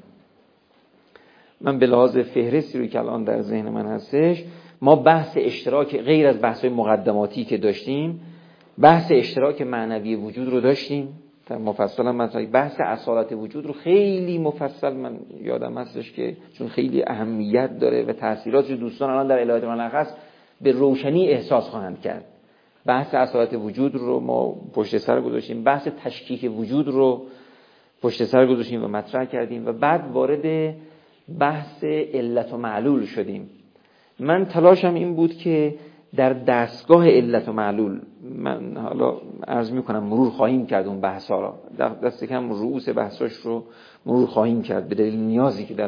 من به لحاظ فهرستی رو که الان در ذهن من هستش، ما بحث اشتراک غیر از بحث های مقدماتی که داشتیم، بحث اشتراک معنوی وجود رو داشتیم در مفصل هم مثلا بحث اصالت وجود رو خیلی مفصل من یادم هستش که چون خیلی اهمیت داره و تأثیراتش دوستان الان در الهیات ملخص به روشنی احساس خواهند کرد. بحث اصالت وجود رو ما پشت سر گذاشتیم، بحث تشکیک وجود رو پشت سر گذاشتیم و مطرح کردیم و بعد وارد بحث علت و معلول شدیم. من تلاشم این بود که در دستگاه علت و معلول، من حالا عرض میکنم مرور خواهیم کرد اون بحثا را، دست کم رؤوس بحثاش رو مرور خواهیم کرد به دلیل نیازی که در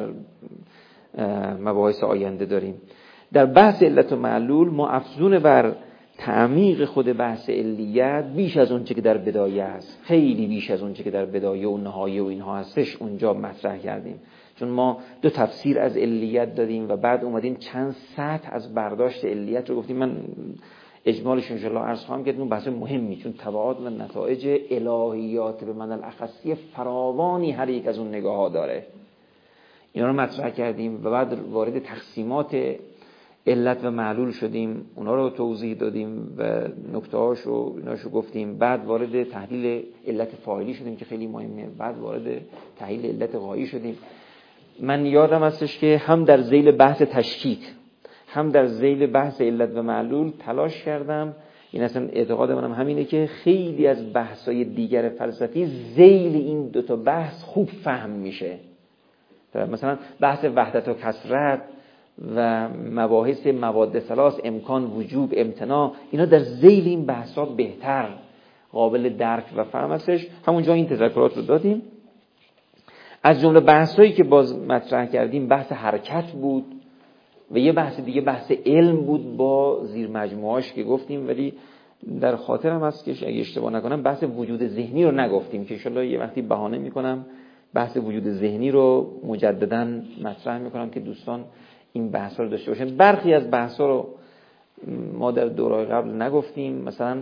مباحث آینده داریم. در بحث علت و معلول ما افزون بر تعمیق خود بحث علیت بیش از اون چه که در بدایه است، خیلی بیش از اون چه که در بدایه و نهایه و اینها هستش اونجا مطرح کردیم. چون ما دو تفسیر از علیت دادیم و بعد اومدیم چند سطح از برداشت علیت رو گفتیم. من اجمالش ان شاءالله عرض خواهم کرد، اون بحث مهمی چون تبعات و نتایج الهیات به معنی الاخصی فراوانی هر یک از اون نگاه ها داره. اینا رو مطرح کردیم و بعد وارد تقسیمات علت و معلول شدیم، اونا رو توضیح دادیم و نکته‌هاشو ایناشو گفتیم. بعد وارد تحلیل علت فاعلی شدیم که خیلی مهمه، بعد وارد تحلیل علت غایی شدیم. من یادم هستش که هم در ذیل بحث تشکیک هم در ذیل بحث علت و معلول تلاش کردم، این اصلا اعتقاد منم همینه که خیلی از بحث‌های دیگر فلسفی ذیل این دو تا بحث خوب فهم میشه. مثلا بحث وحدت و کثرت و مباحث مواد ثلاث، امکان، وجوب، امتناع، اینا در ذیل این بحثا بهتر قابل درک و فهم هستش. همونجا این تذکرات رو دادیم. از جمله بحثایی که باز مطرح کردیم بحث حرکت بود و یه بحث دیگه بحث علم بود با زیر مجموعاش که گفتیم، ولی در خاطرم هست که اگه اشتباه نکنم بحث وجود ذهنی رو نگفتیم که ان شاءالله یه وقتی بهانه میکنم بحث وجود ذهنی رو مجددا مطرح میکنم که دوستان این بحث رو داشته باشن. برخی از بحث رو ما در دورهای قبل نگفتیم، مثلا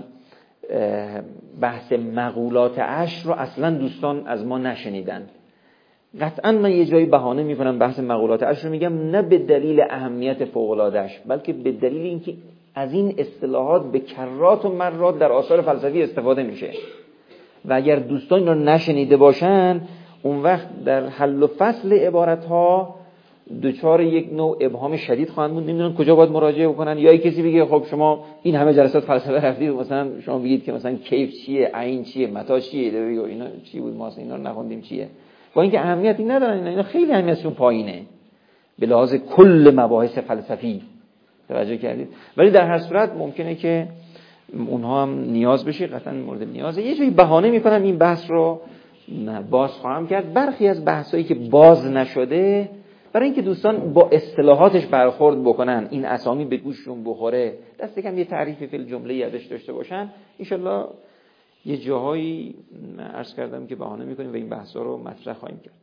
بحث مقولات عشر رو اصلا دوستان از ما نشنیدن. قطعا من یه جایی بهانه میکنم بحث مقولات عشر رو میگم، نه به دلیل اهمیت فوق‌العاده‌اش بلکه به دلیل اینکه از این اصطلاحات به کرات و مرات در آثار فلسفی استفاده میشه و اگر دوستان این رو نشنیده باشن اون وقت در حل و فصل عبارتها دوچار یک نوع ابهام شدید خواهند بود، نمیدونن کجا باید مراجعه بکنن. یا کسی بگه خب شما این همه جلسات فلسفه رفتید مثلا شما بگید که مثلا کیف چیه، عین چیه، متا چیه، بگید اینا چی بود ما اصلا اینا رو نخوندیم چیه، با اینکه اهمیتی ندارن، اینا خیلی اهمیتشون پایینه به لحاظ کل مباحث فلسفی. توجه کردید؟ ولی در هر صورت ممکنه که اونها هم نیاز بشه، قطعا مورد نیازه. یه جایی بهانه میکنم این بحث رو باز خواهم کرد. برخی از بحثایی که باز نشده برای اینکه دوستان با اصطلاحاتش برخورد بکنن، این اسامی به گوششون بخوره، دست کم یه تعریفی فی الجمله یادش داشته باشن، انشالله یه جاهایی عرض کردم که بهانه میکنیم و این بحثا رو مطرح خواهیم کرد.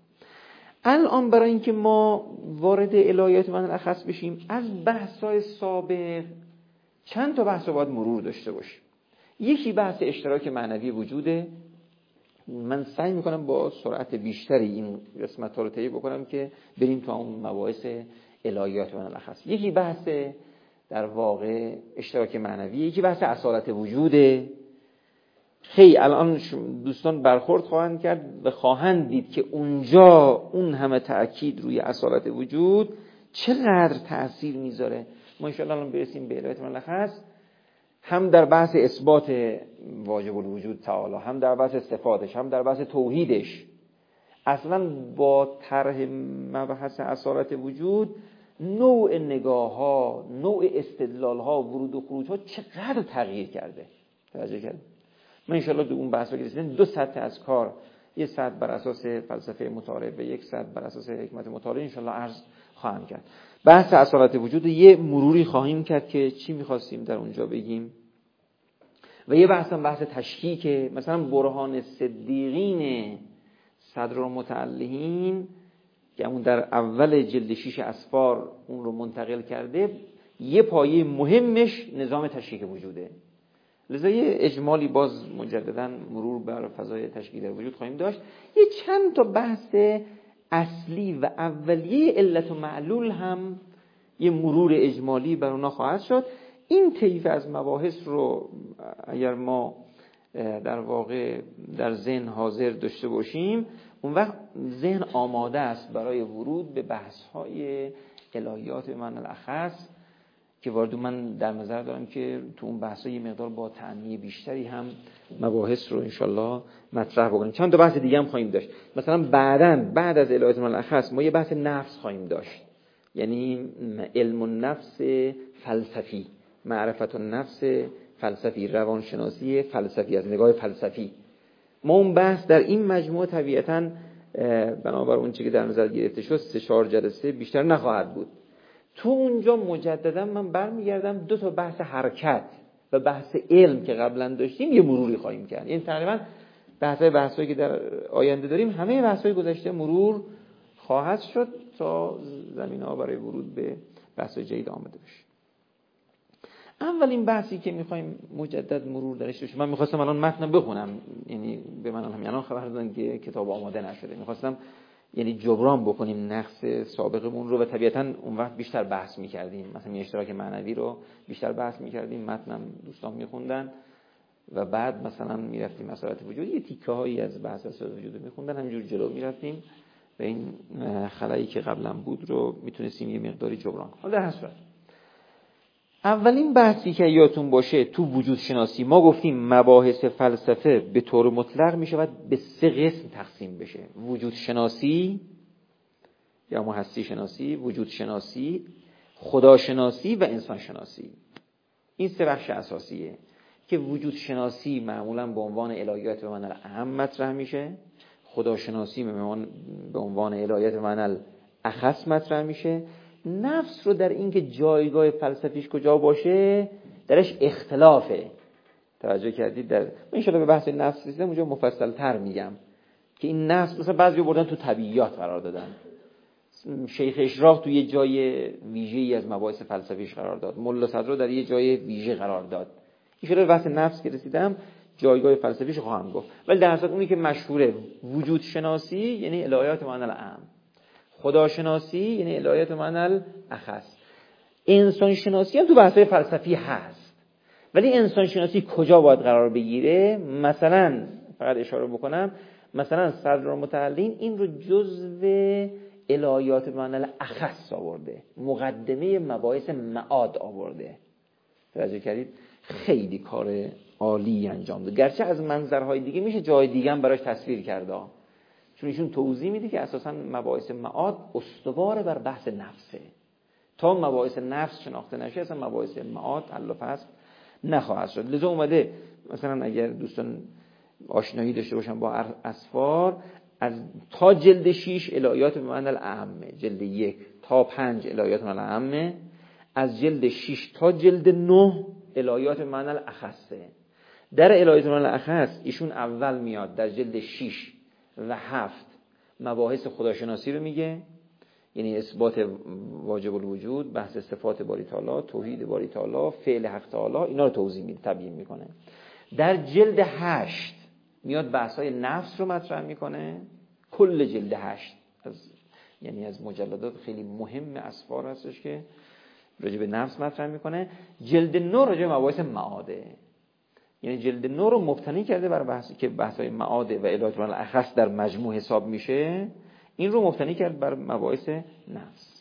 الان برای اینکه ما وارد الهیات من الاخص بشیم، از بحث‌های سابق چند تا بحث رو باید مرور داشته باشیم. یکی بحث اشتراک معنوی وجوده. من سعی میکنم با سرعت بیشتری این قسمت‌ها رو طی بکنم که بریم تو اون مباحث الهیات من الاخص. یکی بحث در واقع اشتراک معنوی، یکی بحث اصالت وجوده. خیلی الان دوستان برخورد خواهند کرد و خواهند دید که اونجا اون همه تأکید روی اصالت وجود چقدر تأثیر میذاره. ما انشاءالله الان برسیم به الهیات من الاخص، هم در بحث اثبات واجب الوجود تعالی، هم در بحث صفاتش، هم در بحث توحیدش، اصلا با طرح مبحث اصالت وجود نوع نگاه ها، نوع استدلال ها، ورود و خروج ها چقدر تغییر کرده. توجه کرد؟ من انشاءالله دو اون بحث رو گرفتیم. دو سطح از کار، یک سطح بر اساس فلسفه مطالعه و یک سطح بر اساس حکمت مطالعه انشاءالله عرض خواهم کرد. بحث اصالت وجود یه مروری خواهیم کرد که چی می‌خواستیم در اونجا بگیم، و یه بحث هم بحث تشکیک، مثلا برهان صدیقین صدر المتعلهین که همون در اول جلد شیش اسفار اون رو منتقل کرده، یه پایه مهمش نظام تشکیک وجوده. لذا یه اجمالی باز مجددا مرور بر فضای تشکیک در وجود خواهیم داشت. یه چند تا بحث اصلی و اولیه علت و معلول هم یه مرور اجمالی بر اونا خواهد شد. این طیف از مباحث رو اگر ما در واقع در ذهن حاضر داشته باشیم، اون وقت ذهن آماده است برای ورود به بحث‌های الهیات من الاخص که وارد من در نظر دارم که تو اون بحث‌ها یه مقدار با تأنی بیشتری هم مباحث رو انشالله مطرح بکنیم. چند تا بحث دیگه هم خواهیم داشت. مثلا بعداً بعد از الهیات من الاخص ما یه بحث نفس خواهیم داشت، یعنی علم النفس فلسفی، معرفت النفس فلسفی، روانشناسی فلسفی از نگاه فلسفی. ما اون بحث در این مجموعه طبیعتاً بنابر اون چیزی که در نظر گرفته شد سه چهار جلسه بیشتر نخواهد بود. تو اونجا مجددا من برمیگردم دو تا بحث حرکت و بحث علم که قبلا داشتیم یه مروری خواهیم کرد. این تقریبا بحث‌های بحثایی که در آینده داریم همه بحث‌های گذشته مرور خواهد شد تا زمینه‌ها برای ورود به بحث جدید آمده بشه. اولین بحثی که می‌خوایم مجدد مرور درش بشه، من می‌خواستم الان متن بخونم، یعنی به من همین الان خبر دادن که کتاب آماده نشده، می‌خواستم یعنی جبران بکنیم نقص سابقمون رو و طبیعتاً اون وقت بیشتر بحث می‌کردیم، مثلا اشتراک معنوی رو بیشتر بحث می‌کردیم، متنم دوستان می‌خوندن و بعد مثلا می‌رفتیم اصالت وجود، یه تیکه‌هایی از بحث اصالت وجود رو می‌خوندن، همینجور جلو می‌رفتیم و این خلایی که قبلا بود رو میتونستیم یه مقداری جبران کنیم. در هر صورت اولین بحثی که یادتون باشه تو وجود شناسی ما گفتیم مباحث فلسفه به طور مطلق میشود به سه قسم تقسیم بشه: وجود شناسی یا هستی شناسی، وجود شناسی، خدا شناسی و انسان شناسی. این سه بخش اساسیه که وجود شناسی معمولا به عنوان الهیات به معنی اهم مطرح میشه، خداشناسی به عنوان الهیات معنی اخص مطرح میشه. نفس رو در اینکه جایگاه فلسفیش کجا باشه درش اختلافه. توجه کردید؟ در ان شاءالله به بحث نفس رسیدم اونجا مفصل تر میگم که این نفس مثلا بعضی بردن تو طبیعیات قرار دادن، شیخ اشراق تو یه جای ویژه‌ای از مباحث فلسفیش قرار داد، ملا صدرا در یه جای ویژه قرار داد. ان شاءالله بحث نفس که رسیدم جایگاه فلسفیش خواهم گفت. ولی در اصل اونی که مشهوره وجود شناسی یعنی الهیات معنی الاعم، خداشناسی یعنی الهیات معنی الاخص. انسان شناسی هم تو بحث‌های فلسفی هست، ولی انسان شناسی کجا باید قرار بگیره؟ مثلا فقط اشاره بکنم، مثلا صدرالمتعلین این رو جزو الهیات معنی الاخص آورده، مقدمه مباحث معاد آورده. توجه کردید؟ خیلی کار عالی انجام داد، گرچه از منظرهای دیگه میشه جای دیگه هم براش تصویر کرده، چون ایشون توضیح میده که اساسا مباحث معاد استوار بر بحث نفسه. تا مباحث نفس شناخته نشه اصلا مباحث معاد حل و فصل نخواهد شد. لذا اومده مثلا اگر دوستان آشنایی داشته باشن با اسفار، از تا جلد شش الهیات به معنی الاعمه، جلد یک تا پنج الهیات به معنی الاعمه، از جلد شش تا جلد نه الهیات به معنی الاخصه. در الهیات به معنی الاخص ایشون اول میاد در جلد شش و هفت مباحث خداشناسی رو میگه، یعنی اثبات واجب الوجود، بحث صفات باری تعالی، توحید باری تعالی، فعل حق تعالی، اینا رو توضیح میده، تبیین میکنه. در جلد هشت میاد بحث‌های نفس رو مطرح میکنه. کل جلد هشت از یعنی از مجلدات خیلی مهم اسفار هستش که راجع به نفس مطرح میکنه. جلد نه راجع به مباحث معاده، یعنی جلد نه رو مبتنی کرده بر بحثی که بحث‌های معاده و الهیات الاخص در مجموع حساب میشه، این رو مبتنی کرد بر مباحث نفس.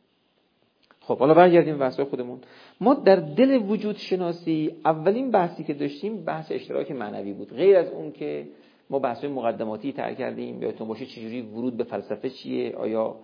خب حالا برگردیم به بحث‌های خودمون. ما در دل وجود شناسی اولین بحثی که داشتیم بحث اشتراک معنوی بود. غیر از اون که ما بحث‌های مقدماتی طرح کردیم، یادتون باشه چجوری ورود به فلسفه چیه، آیا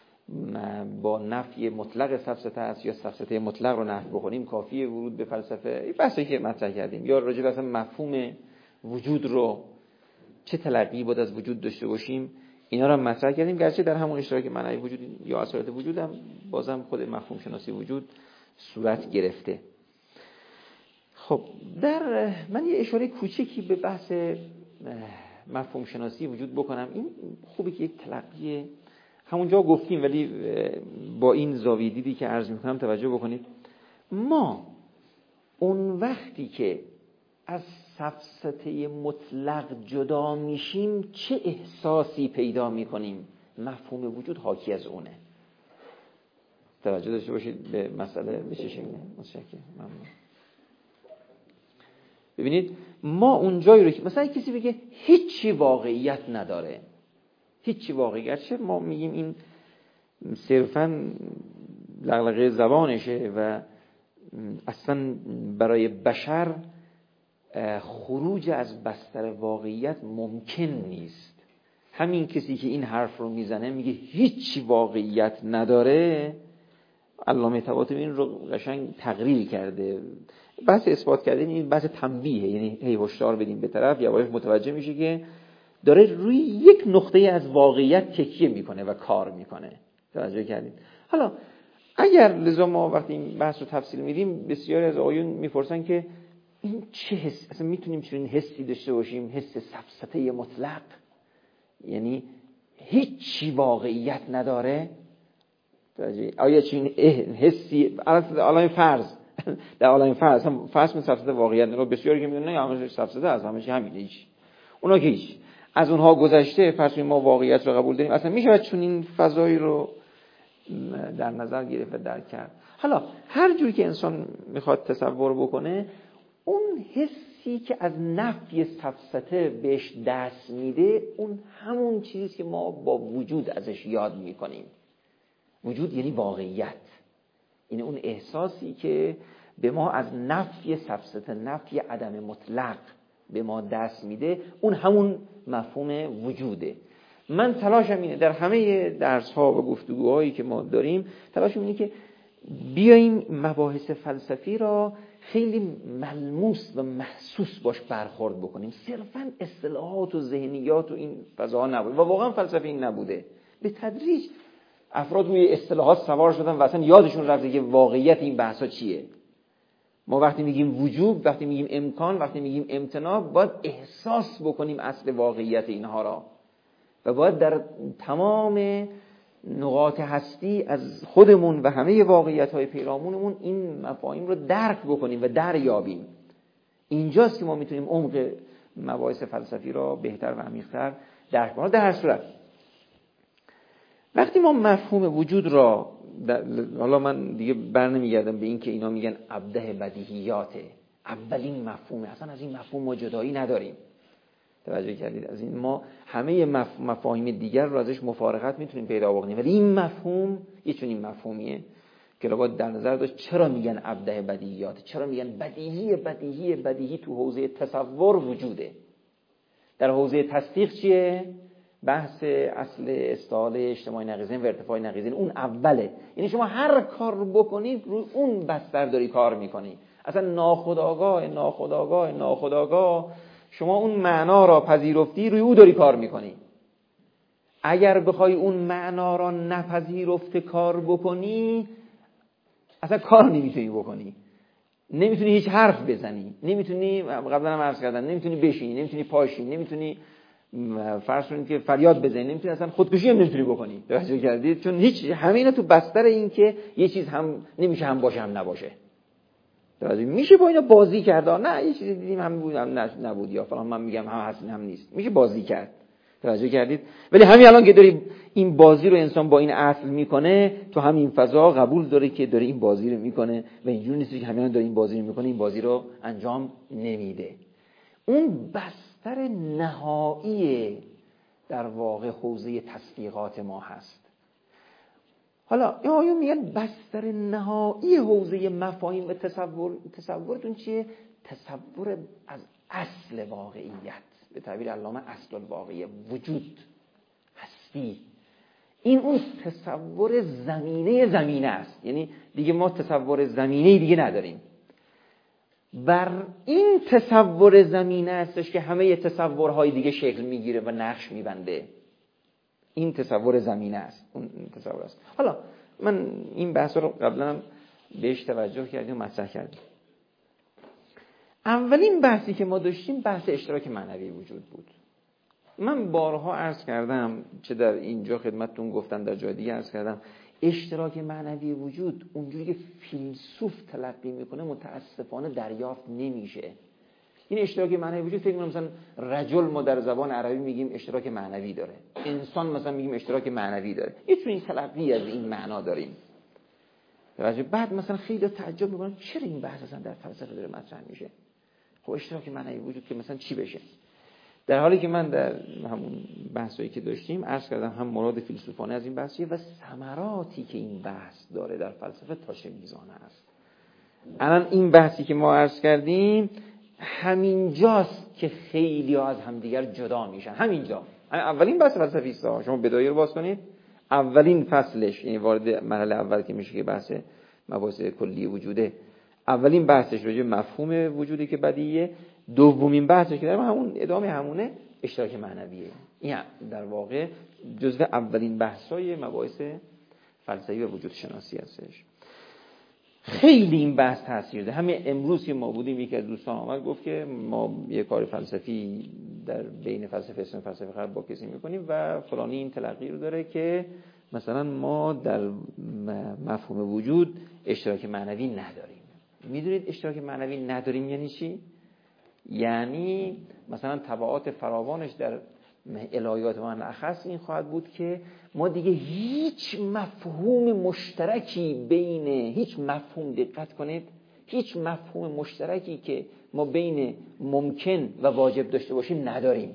با نفی مطلق سفسطه است یا سفسطه مطلق رو نفی بکنیم کافیه ورود به فلسفه، این بحثی که مطرح کردیم. یا راجع به اصلا مفهوم وجود رو چه تلقی بود از وجود داشته باشیم، اینا رو مطرح کردیم. گرچه در همون اشتراک معنوی وجود یا اثرات وجود هم بازم خود مفهوم شناسی وجود صورت گرفته. خب در من یه اشاره کوچکی به بحث مفهوم شناسی وجود بکنم. این خوبه که یک تلقی همونجا گفتیم ولی با این زاویه دیدی که عرض میکنم توجه بکنید. ما اون وقتی که از سفسطه مطلق جدا میشیم چه احساسی پیدا میکنیم؟ مفهوم وجود حاکی از اونه. توجه داشته باشید به مسئله به چه شکلی. متشکرم، ممنون. ببینید ما اون جایی رو که مثلا کسی بگه هیچی واقعیت نداره، هیچی واقعیت شه، ما میگیم این صرفاً لغلقه زبانشه و اصلا برای بشر خروج از بستر واقعیت ممکن نیست. همین کسی که این حرف رو میزنه میگه هیچی واقعیت نداره، علامه طباطبایی این رو قشنگ تقریر کرده. بحث اثبات کردن این بحث تنبیه، یعنی هی هشدار بدیم به طرف یواش متوجه میشه که داره روی یک نقطه از واقعیت تکیه میکنه و کار میکنه. توجه کردین؟ حالا اگر لزوم ما وقتی این بحث رو تفصیل میدیم بسیاری از آقایون میپرسن که این چه حس، اصلا میتونیم چنین حسی داشته باشیم، حس سفسطه مطلق، یعنی هیچی واقعیت نداره؟ آیا چنین حسی عالم فرض در عالم فرض هم فرض می سفسطه واقعیت نداره؟ بسیاری که میگن نه همش سفسطه است، همش همینه، هیچ. اونا که هیچ، از اونها گذشته فرض ما واقعیت رو قبول داریم. اصلا میشه چنین فضایی رو در نظر گرفت درک کرد. حالا هر جوری که انسان میخواد تصور بکنه، اون حسی که از نفی سفسطه بهش دست میده اون همون چیزیست که ما با وجود ازش یاد میکنیم. وجود یعنی واقعیت، این اون احساسی که به ما از نفی سفسطه، نفی عدم مطلق به ما دست میده، اون همون مفهوم وجوده. من تلاشم اینه در همه درس ها و گفتگوهایی که ما داریم، تلاشم اینه که بیاییم مباحث فلسفی را خیلی ملموس و محسوس باش برخورد بکنیم. صرفاً اصطلاحات و ذهنیات و این فضاها نبوده و واقعا فلسفه این نبوده. به تدریج افراد روی اصطلاحات سوار شدن و اصلا یادشون رفته که واقعیت این بحثا چیه. ما وقتی میگیم وجوب، وقتی میگیم امکان، وقتی میگیم امتناع، باید احساس بکنیم اصل واقعیت اینها را و باید در تمام نقاط هستی از خودمون و همه واقعیت‌های پیرامونمون این مفاهیم رو درک بکنیم و دریابیم. اینجاست که ما میتونیم عمق مباحث فلسفی را بهتر و عمیق‌تر درک کنیم. در هر صورت وقتی ما مفهوم وجود را حالا من دیگه برنمیگردم به این که اینا میگن ابدع بدیهیاته، اولین مفهومه، اصلا از این مفهوم ما جدایی نداریم. توجه کردید؟ از این ما همه مف... مفاهیم دیگر رو ازش مفارقت میتونیم پیدا بکنیم، ولی این مفهوم یه چنین مفهومیه که رو باید در نظر داشت. چرا میگن ابدع بدیهیات؟ چرا میگن بدیهی بدیهی بدیهی؟ تو حوزه تصور وجوده. در حوزه تصدیق چیه؟ بحث اصل استعاله اجتماعی نقیضین و ارتفاع نقیضین اون اوله. یعنی شما هر کار رو بکنید روی اون بستر داری کار میکنی. اصلا ناخودآگاه ناخودآگاه ناخودآگاه شما اون معنا را پذیرفتی، روی او داری کار میکنی. اگر بخوای اون معنا را نپذیرفته کار بکنی، اصلا کار نمیتونی بکنی. نمیتونی هیچ حرف بزنی، نمیتونی، قبلا هم عرض کردم، نمیتونی بشینی، نمیتونی پاشی، نمیتونی فرض کنید که فریاد بزنی، نمیتونی اصلا خودکشی هم نمیتونی بکنی. توجه کردید؟ چون هیچ همینا تو بستر این که یه چیز هم نمیشه هم باشه هم نباشه. توجه میشه با اینا بازی کرد. نه یه چیزی دیدیم هم بود هم نبود یا فلان، من میگم هم هست هم نیست. میشه بازی کرد. توجه کردید؟ ولی همین الان که داری این بازی رو انسان با این اصل میکنه، تو همین فضا قبول داره که داره این بازی رو میکنه و اینجوری نیست که همین الان داره این بازی رو میکنه این بازی رو انجام نمیده. اون بستر نهایی در واقع حوزه تصدیقات ما هست. حالا این آیون میگن بستر نهایی حوزه مفاهیم و تصور. تصورتون چیه؟ تصور از اصل واقعیت، به تعبیر علامه اصل الواقعیه، وجود، هستی. این اون تصور زمینه زمینه است. یعنی دیگه ما تصور زمینه دیگه نداریم. بر این تصور زمینه استش که همه تصورهای دیگه شکل میگیره و نقش میبنده. این تصور زمینه است، اون تصور است. حالا من این بحث رو قبلا بهش توجه کردیم و مطرح کردیم. اولین بحثی که ما داشتیم بحث اشتراک معنوی وجود بود. من بارها عرض کردم، چه در اینجا خدمتتون گفتم، در جای دیگه عرض کردم، اشتراک معنوی وجود اونجوری که فیلسوف تلقی میکنه متاسفانه دریافت نمیشه. این اشتراک معنوی وجود فکر می‌کنم مثلا رجل ما در زبان عربی میگیم اشتراک معنوی داره، انسان مثلا میگیم اشتراک معنوی داره. یه چون این تلقی از این معنا داریم. بعد مثلا خیلی تعجب میکنن چرا این بحث اصلا در فلسفه داره مطرح میشه. خب اشتراک معنوی وجود که مثلا چی بشه؟ در حالی که من در همون بحثایی که داشتیم عرض کردم هم مراد فیلسوفانه از این بحثیه و ثمراتی که این بحث داره در فلسفه تا چه میزانه است. الان این بحثی که ما عرض کردیم همینجاست که خیلی ها از همدیگر جدا میشن. همینجا اولین بحث فلسفی است. شما بدایه رو باز کنید، اولین فصلش، یعنی وارد مرحله اول که میشه که بحث مباحث کلی وجوده، اولین بحثش راجع به مفهوم وجودی که بدیهیه، دومین بحثش که داریم همون ادامه همونه اشتراک معنویه. این در واقع جزو اولین بحث‌های مباحث فلسفی و وجود شناسی هستش. خیلی این بحث تاثیر داره. همین امروز که ما بودیم یکی از دوستان آمد گفت که ما یه کار فلسفی در بین فلسفه اسلام و فلسفه غرب با کسی می‌کنیم و فلانی این تلقی رو داره که مثلا ما در مفهوم وجود اشتراک معنوی نداریم. میدونید اشتراک معنوی نداریم یعنی چی؟ یعنی مثلا تبعات فراوانش در الهیات من اخص این خواهد بود که ما دیگه هیچ مفهوم مشترکی بین هیچ مفهوم، دقت کنید، هیچ مفهوم مشترکی که ما بین ممکن و واجب داشته باشیم نداریم.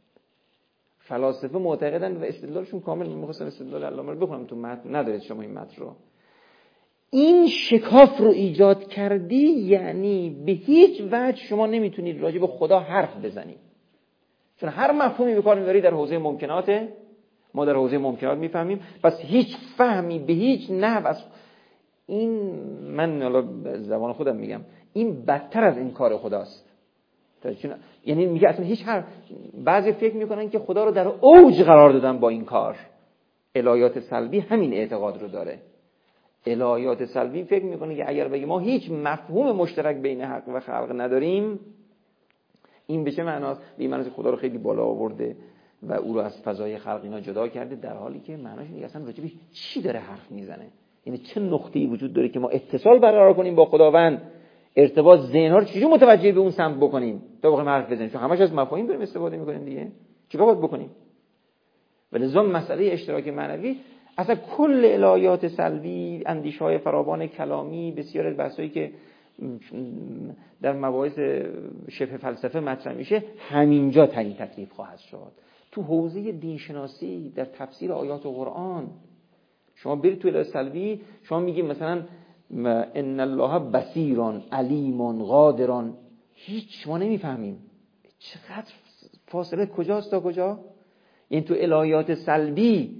فلاسفه معتقدن و استدلالشون کامل، می‌خواستم استدلال علامه رو بخونم تو متن، ندارید شما این متن رو. این شکاف رو ایجاد کردی یعنی به هیچ وجه شما نمیتونید راجع به خدا حرف بزنید، چون هر مفهومی به کار میبری در حوزه ممکناته، ما در حوزه ممکنات میفهمیم، پس هیچ فهمی به هیچ نحو از این، من حالا زبان خودم میگم، این بدتر از انکار خداست. یعنی میگه اصلا هیچ حرف. بعضی فکر میکنن که خدا رو در اوج قرار دادن با این کار. الهیات سلبی همین اعتقاد رو داره. الهیات سلبی فکر میکنه که اگر بگه ما هیچ مفهوم مشترک بین حق و خلق نداریم، این به چه معناست؟ به این معناست خدا رو خیلی بالا آورده و او رو از فضای خلق اینا جدا کرده، در حالی که معناش اینه اصلا راجع به چی داره حرف میزنه. یعنی چه نقطه‌ای وجود داره که ما اتصال برقرار کنیم با خداوند، ارتباط ذهن‌ها رو چجوری متوجه به اون سمت بکنیم تا بخوایم حرف بزنیم؟ چون همش از مفاهیم داریم استفاده می‌کنیم دیگه. چیکار باید بکنیم؟ ولذا مسئله اشتراک معنوی اصلا کل الهیات سلبی، اندیشه‌های فراوان کلامی، بسیار از بحثایی که در مباحث شبه فلسفه مطرح میشه همینجا تعیین تکلیف خواهد شد. تو حوزه دینشناسی، در تفسیر آیات قرآن، شما برید تو الهیات سلبی، شما میگید مثلا ان الله بصیران علیمان قادران، هیچ ما نمیفهمیم چقدر فاصله کجاست تا کجا. این تو الهیات سلبی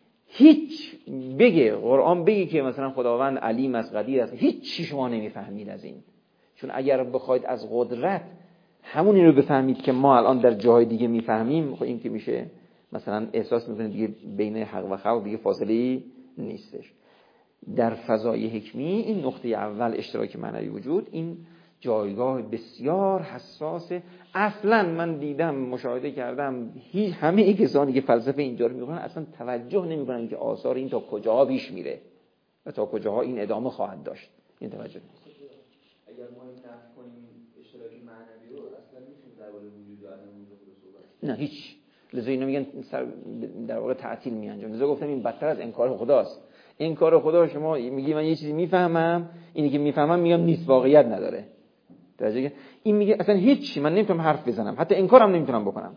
هیچ بگه قرآن بگه که مثلا خداوند علیم است قدیر است، هیچ چی شما نمیفهمید از این. چون اگر بخواید از قدرت همونی رو بفهمید که ما الان در جاهای دیگه میفهمیم، خب این که میشه مثلا احساس میکنید دیگه بین حق و خلق دیگه فاصله نیستش. در فضای حکمی این نقطه اول اشتراک معنوی وجود، این جایگاه بسیار حساسه. اصلا من دیدم، مشاهده کردم، هیچ همه ای کسانی که فلسفه اینجا رو میکنن اصلا توجه نمیکنن که آثار این تا کجاها پیش میره و تا کجاها این ادامه خواهد داشت. این توجه نیست. اگر ما این نفی کنیم اشتراک معنوی رو، اصلا میتونیم درباره وجود و عدم وجود خود صحبت؟ نه هیچ. لذا اینا میگن در واقع تعطیل میانجام. لذا گفتم این بدتر از انکار خداست. انکار خدا شما میگی من یه چیزی میفهمم، اینی که میفهمم میگم نیست، واقعیت نداره. درجه این میگه اصلا هیچی، من نمیتونم حرف بزنم، حتی انکارم نمیتونم بکنم.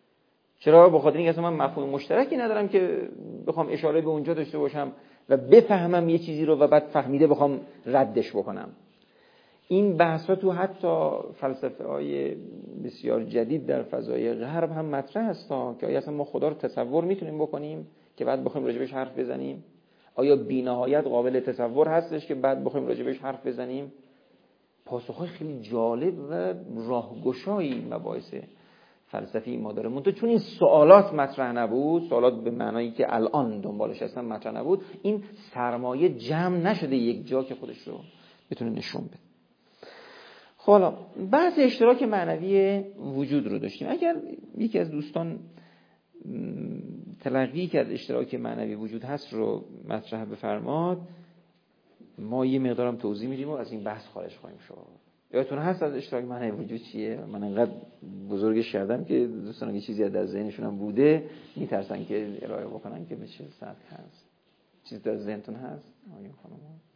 چرا؟ به خاطر اینکه اصلا من مفهوم مشترکی ندارم که بخوام اشاره به اونجا داشته باشم و بفهمم یه چیزی رو و بعد فهمیده بخوام ردش بکنم. این بحثا تو حتی فلسفه های بسیار جدید در فضای غرب هم مطرح هستا که آیا اصلا ما خدا رو تصور میتونیم بکنیم که بعد بخوایم راجبش حرف بزنیم؟ آیا بی‌نهایت قابل تصور هستش که بعد بخوایم راجبش حرف بزنیم؟ پاسخهای خیلی جالب و راهگشایی مباحث فلسفی ما داره. منتها چون این سوالات مطرح نبود، سوالات به معنایی که الان دنبالش هستن مطرح نبود، این سرمایه جمع نشده یک جا که خودش رو بتونه نشون بده. خب حالا بحث اشتراک معنوی وجود رو داشتیم. اگر یکی از دوستان تلقی کرد اشتراک معنوی وجود هست رو مطرح بفرماد، ما یه مقدارم توضیح میدیم و از این بحث خارج خواهیم شد. یادتون هست از اشتراک معنوی وجود چیه؟ من انقدر بزرگش کردم که دوستان اگه چیزی در ذهنشون هم بوده میترسن که ارائه بکنن که به چه سطح هست. چیزی در ذهنتون هست؟ آقای خانم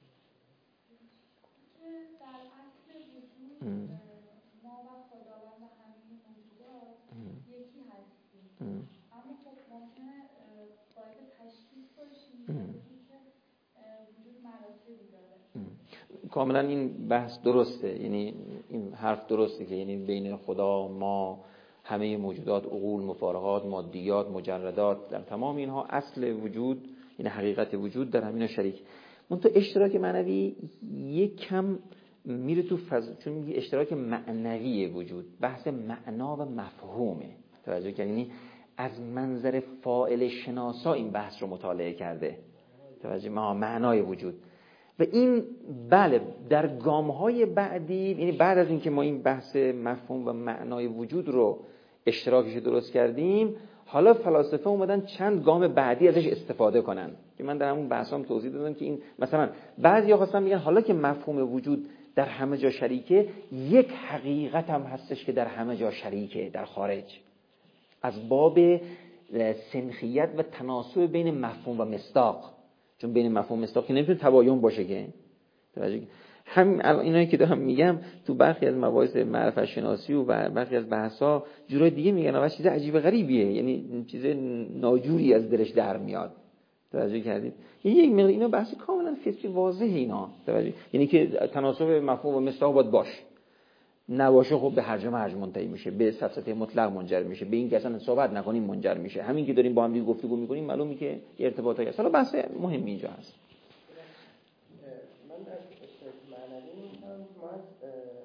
ما و خداوند و همه موجودات یکی هستیم، اما خب ممکنه باید تشخیص باشیم که وجود مراتبی داره. کاملا این بحث درسته، یعنی این حرف درسته که یعنی بین خدا، ما، همه موجودات، عقول، مفارقات، مادیات، مجردات، در تمام اینها اصل وجود، این حقیقت وجود در همینا شریک. منتها اشتراک معنوی یک کم میره تو فضا، چون میگه اشتراک معنوی وجود، بحث معنا و مفهومه. توجه کنید، یعنی از منظر فاعل شناسا این بحث رو مطالعه کرده. توجه ما معنای وجود و این بله در گام‌های بعدی، یعنی بعد از اینکه ما این بحث مفهوم و معنای وجود رو اشتراکش درست کردیم، حالا فلاسفه اومدن چند گام بعدی ازش استفاده کنن که من در همون بحثام توضیح دادم که این مثلا بعضیا خواستن میگن حالا که مفهوم وجود در همه جا شریکه، یک حقیقت هم هستش که در همه جا شریکه در خارج، از باب سنخیت و تناسب بین مفهوم و مصداق، چون بین مفهوم و مصداق که نمیتونه تباین باشه که هم اینایی که دارم میگم تو برخی از مباحث معرفت شناسی و برخی از بحثا جورای دیگه میگن و چیز عجیب غریبیه، یعنی چیز ناجوری از دلش در میاد. توجه کردید؟ یعنی یک مقدار اینا بحث کاملا فطری واضحه اینا. توجه، یعنی که تناسب مفهوم و مصداق باید باشه، نباشه خب به هرج و مرج منتهی میشه، به سفسطه مطلق منجر میشه، به این که اصلا صحبت نکنیم منجر میشه. همین که داریم با هم دیگه گفتگو میکنیم معلومه که ارتباطی هست. حالا بحث مهمی اینجا هست. من از اشتراک معنوی میگم ما از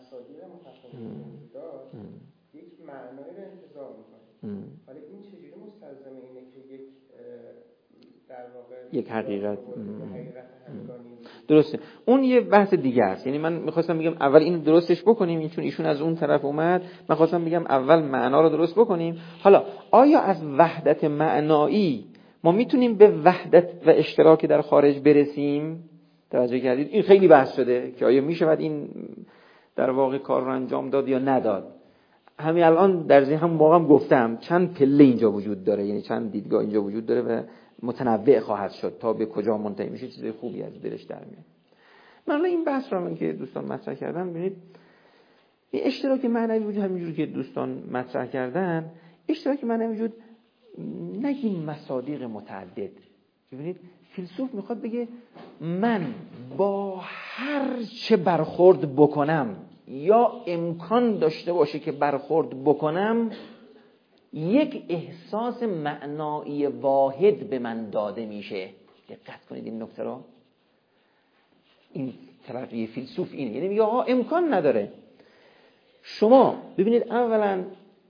مصادیق متفاوتی داشت یک معنایی رو انتزاع میکنه. حالا این چجوری مستلزم اینه که یک در واقع یک حقیقت حقیقت همگانی درسته؟ اون یه بحث دیگه است. یعنی من میخواستم بگم اول اینو درستش بکنیم، چون ایشون از اون طرف اومد. من خواستم بگم اول معنا رو درست بکنیم. حالا آیا از وحدت معنایی ما میتونیم به وحدت و اشتراک در خارج برسیم؟ توجه کردید؟ این خیلی بحث شده که آیا میشود این در واقع کار رو انجام داد یا نداد. همین الان در ذهن هم واقعا گفتم چند پله اینجا وجود داره، یعنی چند دیدگاه اینجا وجود داره و متنوع خواهد شد تا به کجا منتهی میشه. چیز خوبی از دلش در میاد. من الان این بحث رو من که دوستان مطرح کردن، ببینید این اشتراک معنوی وجود همینجوری که دوستان مطرح کردن، اشتراک معنوی وجود نگیم مصادیق متعدد. ببینید فیلسوف میخواد بگه من با هر چه برخورد بکنم یا امکان داشته باشه که برخورد بکنم، یک احساس معنایی واحد به من داده میشه. دقت کنید این نکته رو. این تلقی فیلسوف اینه، یعنی میگه آقا امکان نداره شما ببینید اولا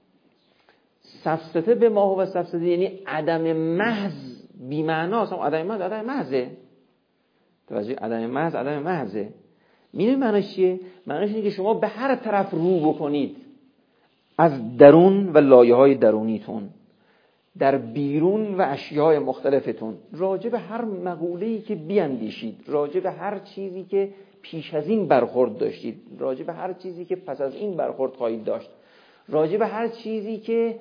سفسطه به ما و سفسطه یعنی عدم محض بی معناست. عدم محض عدم محضه. توجه، عدم محض عدم محضه. میدونید معناش چیه؟ معناش اینه که شما به هر طرف رو بکنید، از درون و لایه‌های درونیتون، در بیرون و اشیاء مختلفتون، راجع به هر مقوله‌ای که بیاندیشید، راجع به هر چیزی که پیش از این برخورد داشتید، راجع به هر چیزی که پس از این برخورد خواهید داشت، راجع به هر چیزی که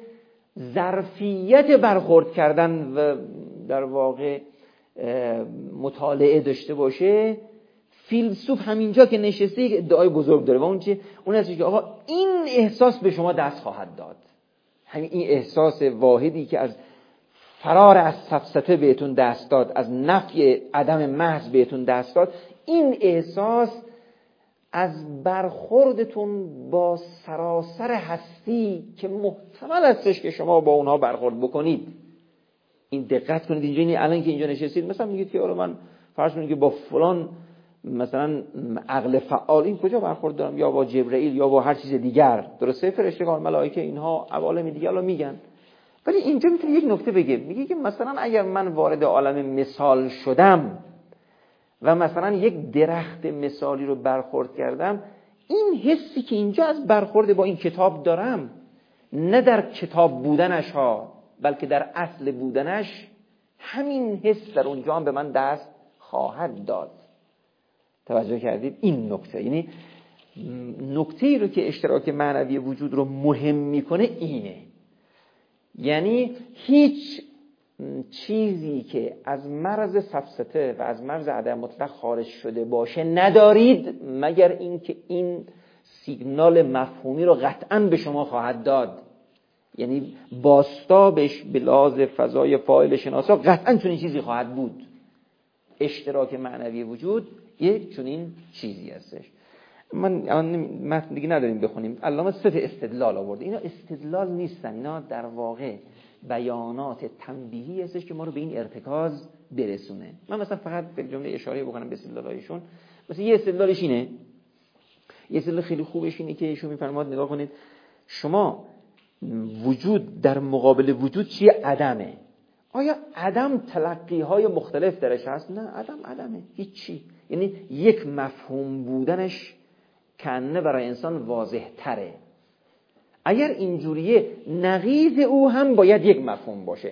ظرفیت برخورد کردن و در واقع مطالعه داشته باشه، فیلسوف همینجا که نشسته یک ادعای بزرگ داره و اون چیه؟ اون هستش که آقا این احساس به شما دست خواهد داد. همین این احساس واحدی که از فرار از سفسطه بهتون دست داد، از نفی عدم محض بهتون دست داد، این احساس از برخوردتون با سراسر هستی که محتمل هستش که شما با اونها برخورد بکنید. این دقت کنید اینجا، این الان که اینجا نشستید مثلا میگید که آره من فرض کنید که با فلان مثلا عقل فعال این کجا برخورد دارم، یا با جبرئیل یا با هر چیز دیگر، درسته؟ فرشتگان، ملائکه، اینها عوالم دیگه رو میگن. ولی اینجا میتونه یک نکته بگه، میگه که مثلا اگر من وارد عالم مثال شدم و مثلا یک درخت مثالی رو برخورد کردم، این حسی که اینجا از برخورد با این کتاب دارم، نه در کتاب بودنش ها بلکه در اصل بودنش، همین حس در اونجا هم به من دست خواهد داد. توجه کردید؟ این نکته، یعنی نکته ای رو که اشتراک معنوی وجود رو مهم میکنه اینه. یعنی هیچ چیزی که از مرز سفسطه و از مرز عدم مطلق خارج شده باشه ندارید، مگر اینکه این سیگنال مفهومی رو قطعاً به شما خواهد داد. یعنی باستابش به لحاظ فضای فاعل شناسا قطعاً چنین چیزی خواهد بود. اشتراک معنوی وجود یک چنین چیزی هستش. من الان متن دیگه نداریم بخونیم. علامه سه تا استدلال آورده. اینا استدلال نیستن، اینا در واقع بیانات تنبیهی هستش که ما رو به این ارتکاز برسونه. من مثلا فقط به جمله اشاره بکنم به استدلالایشون. مثلا یه استدلالش اینه، یه استدلال خیلی خوبش اینه که ایشون میفرماد نگاه کنید، شما وجود در مقابل وجود چیه؟ عدمه. آیا عدم تلقی های مختلف درش هست؟ نه، عدم عدمه، هیچی. یعنی یک مفهوم بودنش کنه برای انسان واضح تره. اگر اینجوریه نقیض او هم باید یک مفهوم باشه.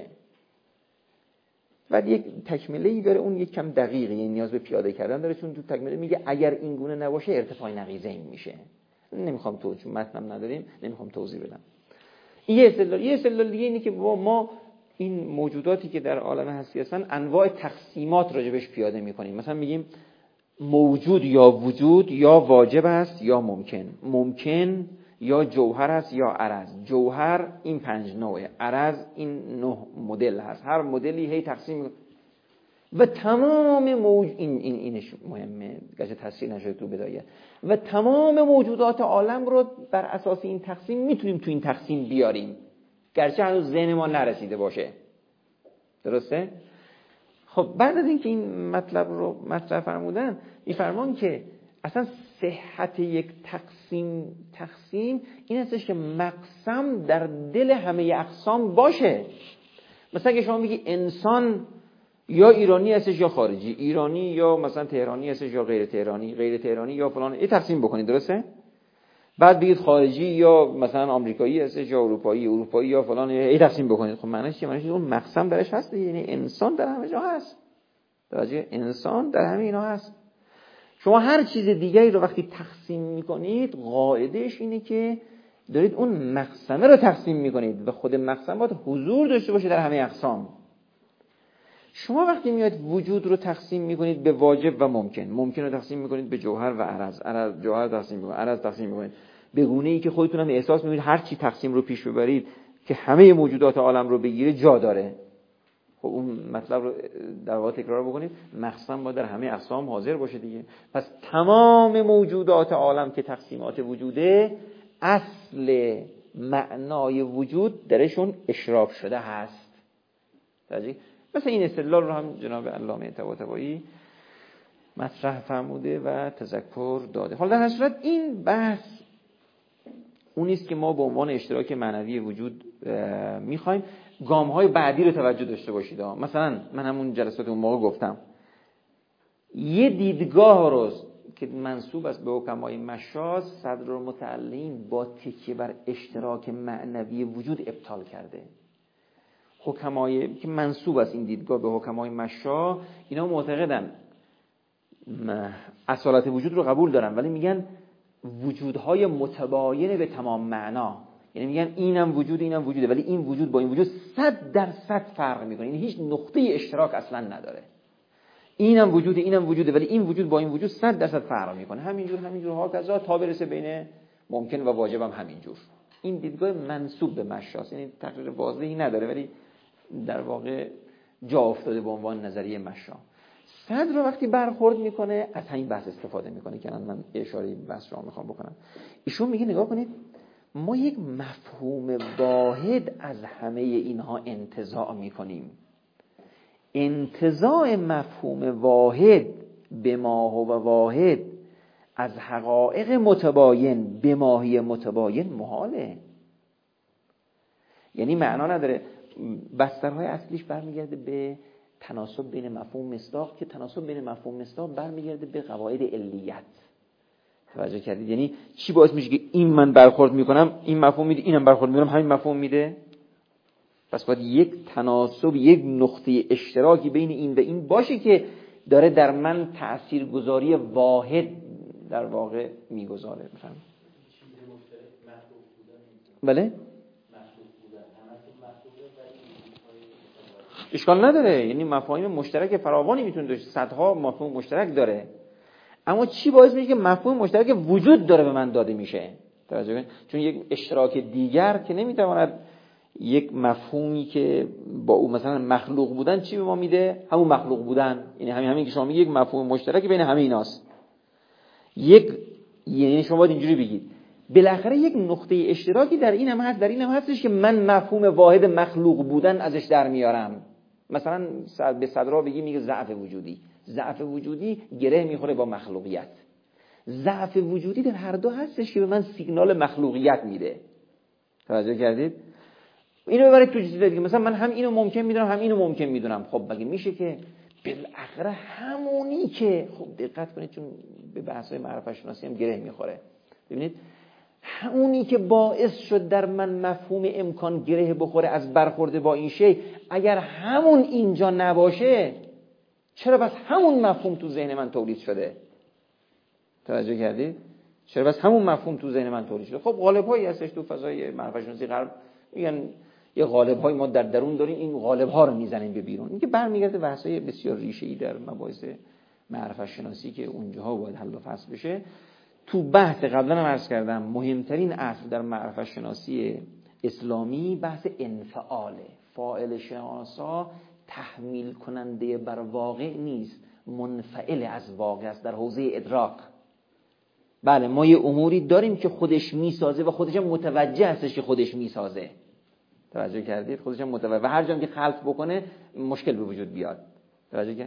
بعد یک تکمله‌ای داره، اون یک کم دقیقه، یعنی نیاز به پیاده کردن داره، چون تو تکمله میگه اگر این گونه نباشه ارتفاع نقیضین میشه. نمیخوام تو چون متنم نداریم نمیخوام توضیح بدم. این یه استدلال. یه استدلال دیگه اینه که ما این موجوداتی که در عالم هستی هستن انواع تقسیمات راجبش پیاده میکنیم. مثلا میگیم موجود یا وجود یا واجب است یا ممکن، ممکن یا جوهر است یا عرض. جوهر این پنج نوعه، عرض این نه مدل هست، هر مدلی هی تقسیم و تمام موج این این اینش مهمه، گاشه تفصیل نشده تو بدایه، و تمام موجودات عالم رو بر اساس این تقسیم میتونیم تو این تقسیم بیاریم، گرچه هنوز ذهن ما نرسیده باشه. درسته؟ خب بعد از اینکه این مطلب رو مطرح فرمودن، میفرمان که اصلا صحت یک تقسیم تقسیم این هستش که مقسم در دل همه اقسام باشه. مثلا اگه شما بگی انسان یا ایرانی هستش یا خارجی، ایرانی یا مثلا تهرانی هستش یا غیر تهرانی، غیر تهرانی یا فلان، این تقسیم بکنید، درسته؟ بعد بگید خارجی یا مثلا آمریکایی هستش یا اروپایی، اروپایی یا فلان، این تقسیم بکنید. خب معنیش چیه؟ معنیش اون مقسم درش هست، یعنی انسان در همه جا هست. درجه انسان در همه اینا هست. شما هر چیز دیگری رو وقتی تقسیم میکنید قاعدهش اینه که دارید اون مقسمه رو تقسیم میکنید و خود مقسم باید حضور داشته باشه در همه اقسام. شما وقتی میاد وجود رو تقسیم میکنید به واجب و ممکن، ممکن رو تقسیم میکنید به جوهر و عرض، عرض جوهر تقسیم میکنید، عرض تقسیم میکنید، به گونه ای که خودتون هم احساس میکنید هر چی تقسیم رو پیش ببرید که همه موجودات عالم رو بگیره جا داره. خب اون مطلب رو در واقع تکرار بکنید، مقسم باید در همه اقسام حاضر باشه دیگه. پس تمام موجودات عالم که تقسیمات وجوده، اصل معنای وجود درشون اشراف شده هست. درجه مثلا این استدلال رو هم جناب علامه طباطبایی مطرح فرموده و تذکر داده. حالا در هر صورت این بحث اون نیست که ما به عنوان اشتراک معنوی وجود میخوایم گام‌های بعدی رو توجه داشته باشید. مثلا من همون جلسات اون موقع گفتم یه دیدگاه رو که منسوب است به حکمای مشاز، صدرالمتعلین با تکیه بر اشتراک معنوی وجود ابطال کرده. حکمای که منسوب است این دیدگاه به حکمای مشا، اینا معتقدن اصالت وجود رو قبول دارن ولی میگن وجودهای متباین به تمام معنا، یعنی میگن اینم وجود اینم وجوده ولی این وجود با این وجود صد درصد فرق میکنه، یعنی هیچ نقطه اشتراک اصلا نداره. اینم وجوده اینم وجوده ولی این وجود با این وجود صد درصد فرق میکنه. همینجور همینجور ها کذا تا برسه بین ممکن و واجب هم همینجور. این دیدگاه منسوب به مشاست، یعنی تقریر واضحی نداره ولی در واقع جا افتاده به عنوان نظریه مشا. صدر رو وقتی برخورد میکنه از همین بحث استفاده میکنه که من اشاره به بحث رو میخوام بکنم. ایشون میگه نگاه کنید ما یک مفهوم واحد از همه اینها انتزاع میکنیم. انتزاع مفهوم واحد به ما هو واحد از حقایق متباین به ماهی متباین محاله، یعنی معنا نداره. بسترهای اصلیش برمیگرده به تناسب بین مفهوم مصداق که تناسب بین مفهوم مصداق برمیگرده به قواعد علیت. توجه کردید؟ یعنی چی باعث میشه که این من برخورد میکنم این مفهوم میده، اینم برخورد میکنم همین مفهوم میده؟ پس باید یک تناسب، یک نقطه اشتراکی بین این و این باشه که داره در من تاثیرگذاری واحد در واقع میگذاره. بفرمایید. بله؟ اشکال نداره، یعنی مفاهیم مشترک فراوانی میتونه داشته، صدها مفهوم مشترک داره، اما چی باعث میشه که مفهوم مشترک وجود داره به من داده میشه؟ توجه کنید، چون یک اشتراک دیگر که نمیتواند یک مفهومی که با او مثلا مخلوق بودن چی به ما میده؟ همون مخلوق بودن، یعنی همین همین که شما میگید یک مفهوم مشترک بین همه ایناست. یک یعنی شما باید اینجوری بگید بالاخره یک نقطه اشتراکی در این هم هست، در این هم هستش که من مفهوم واحد مخلوق بودن ازش در میارم. مثلا به صدرا بگی میگه ضعف وجودی، ضعف وجودی گره میخوره با مخلوقیت. ضعف وجودی در هر دو هستش که به من سیگنال مخلوقیت میده. توجه کردید؟ اینو ببرید تو چیز دیگه، مثلا من هم اینو ممکن میدونم هم اینو ممکن میدونم. خب مگه میشه که بالاخره همونی که خب دقت کنید چون به بحث‌های معرفت شناسی هم گره میخوره. ببینید همونی که باعث شد در من مفهوم امکان گره بخوره از برخورد با این شی، اگر همون اینجا نباشه چرا بس همون مفهوم تو ذهن من تولید شده؟ توجه کردید؟ چرا بس همون مفهوم تو ذهن من تولید شده؟ خب غالب‌هایی هستش تو فضای معرفت شناسی غرب میگن یه غالب‌های ما در درون داریم، این غالب‌ها رو میزنیم به بیرون. این که برمیگرده بحث‌های بسیار ریشه‌ای در مباحث معرفت شناسی که اونجاها باید حل و فصل بشه. تو بحث قبلا هم عرض کردم مهمترین اصل در معرفت شناسی اسلامی بحث انفعاله. فاعل شناسا تحمیل کننده بر واقع نیست، منفعل از واقع است در حوزه ادراک. بله ما یه اموری داریم که خودش میسازه و خودش هم متوجه هستش که خودش میسازه. توجه کردید؟ خودش هم متوجه و هر جا که خلط بکنه مشکل به وجود بیاد. توجه کردید؟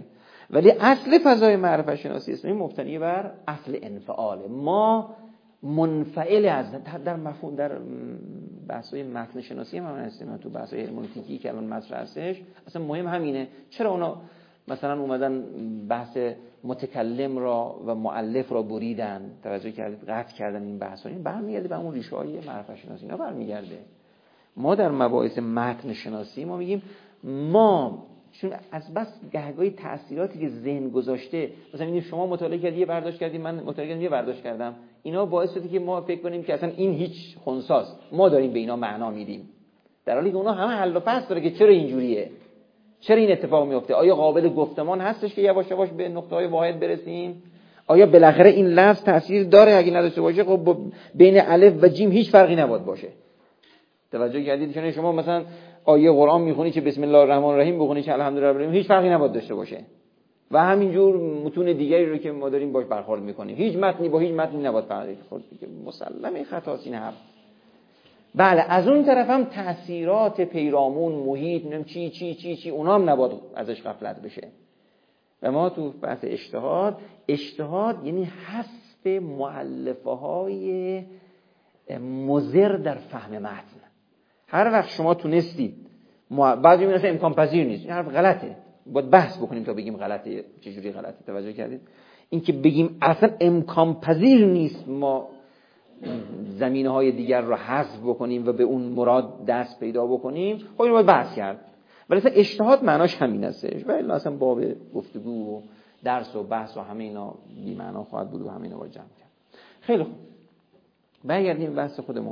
ولی اصل فضای معرفت شناسی اسلامی مبتنی بر اصل انفعاله. ما منفعل از در مفهوم در بحث‌های متن شناسی هم هستیم، تو بحث‌های هرمنوتیکی که الان مطرح هستش اصلا مهم همینه. چرا اونا مثلا اومدن بحث متکلم را و مؤلف را بریدن، توجه کردید، قطع کردن این بحث‌ها؟ این برمیگرده به اون ریشه‌های معرفت شناسی. اینا برمیگرده. ما در مباحث متن شناسی ما میگیم ما چون از بس گهگاهی تأثیراتی که ذهن گذاشته، مثلا میگیم شما مطالعه کردی یه برداشت کردی، من مطالعه کردم یه برداشت کردم، اینا باعث شده که ما فکر کنیم که اصلا این هیچ خنثاست، ما داریم به اینا معنا میدیم، در حالی که اونا همه حل و فصل داره که چرا اینجوریه، چرا این اتفاق میفته، آیا قابل گفتمان هستش که یواش یواش به نقطه‌های واحد برسیم، آیا بالاخره این لفظ تأثیر داره، اگه نداشته باشه خب بین الف و جیم هیچ فرقی نباید باشه. توجه کردید چون شما مثلا آیه قرآن میخونی که بسم الله الرحمن الرحیم بخونی که الحمدلله رب العالمین، هیچ فرقی نباید داشته باشه. و همینجور متون دیگری رو که ما داریم باش برخورد میکنیم، هیچ متنی با هیچ متنی نباید برخورد کنیم، مسلمه خطاست این حرف. بله از اون طرف هم تأثیرات پیرامون، محیط، نم چی چی چی چی اونا هم نباید ازش غفلت بشه. و ما تو بحث اجتهاد، اجتهاد یعنی حذف مؤلفه های مضر در فهم متن. هر وقت شما تونستید، بعضی میگن اصلا امکان پذیر نیست، این حرف غلطه، باید بحث بکنیم تا بگیم غلطه. چجوری غلطه؟ توجه کردید؟ این که بگیم اصلا امکان پذیر نیست ما زمینه‌های دیگر رو حذف بکنیم و به اون مراد دست پیدا بکنیم، خب اینو باید بحث کرد. ولی اصلا اجتهاد معناش همین هستش و الا اصلا باب گفتگو و درس و بحث و همه اینا بی معنا خواهد بود و همه اینا باید جمع کرد. خیلی خوب، برگردیم بحث خودمون.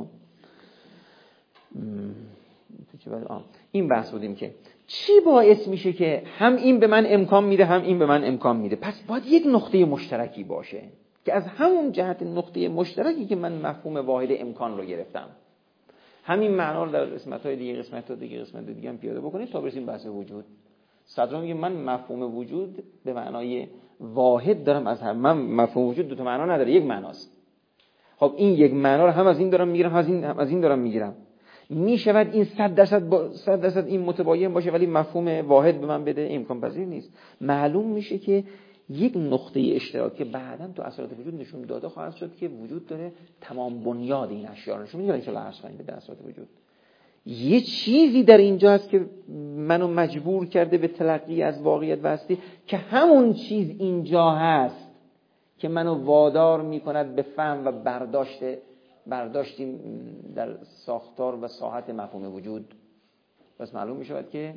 این بحث بودیم که چی باعث میشه که هم این به من امکان میده هم این به من امکان میده، پس باید یک نقطه مشترکی باشه که از همون جهت نقطه مشترکی که من مفهوم واحد امکان رو گرفتم، همین معنا رو در قسمت‌های دیگه قسمت‌های دیگه قسمت دیگه هم پیاده بکنید تا برسیم بحث وجود. صدرا میگه من مفهوم وجود به معنای واحد دارم، از هم من مفهوم وجود دو تا معنا نداره، یک معناست. خب این یک معنا رو هم از این دارم میگیرم هم از این هم از این دارم میگیرم. میشود این صد درصد با صد درصد این متباین باشه ولی مفهوم واحد به من بده؟ امکان پذیر نیست. معلوم میشه که یک نقطه اشتراک که بعداً تو اثرات وجود نشون داده خواهد شد که وجود داره تمام بنیاد این اشیاء رو نشون میده. ان شاء الله عرض کنیم به اثرات وجود یه چیزی در اینجا هست که منو مجبور کرده به تلقی از واقعیت و هستی که همون چیز اینجا هست که منو وادار میکند به فهم و برداشت برداشتیم در ساختار و ساحت مفهوم وجود. پس معلوم میشود که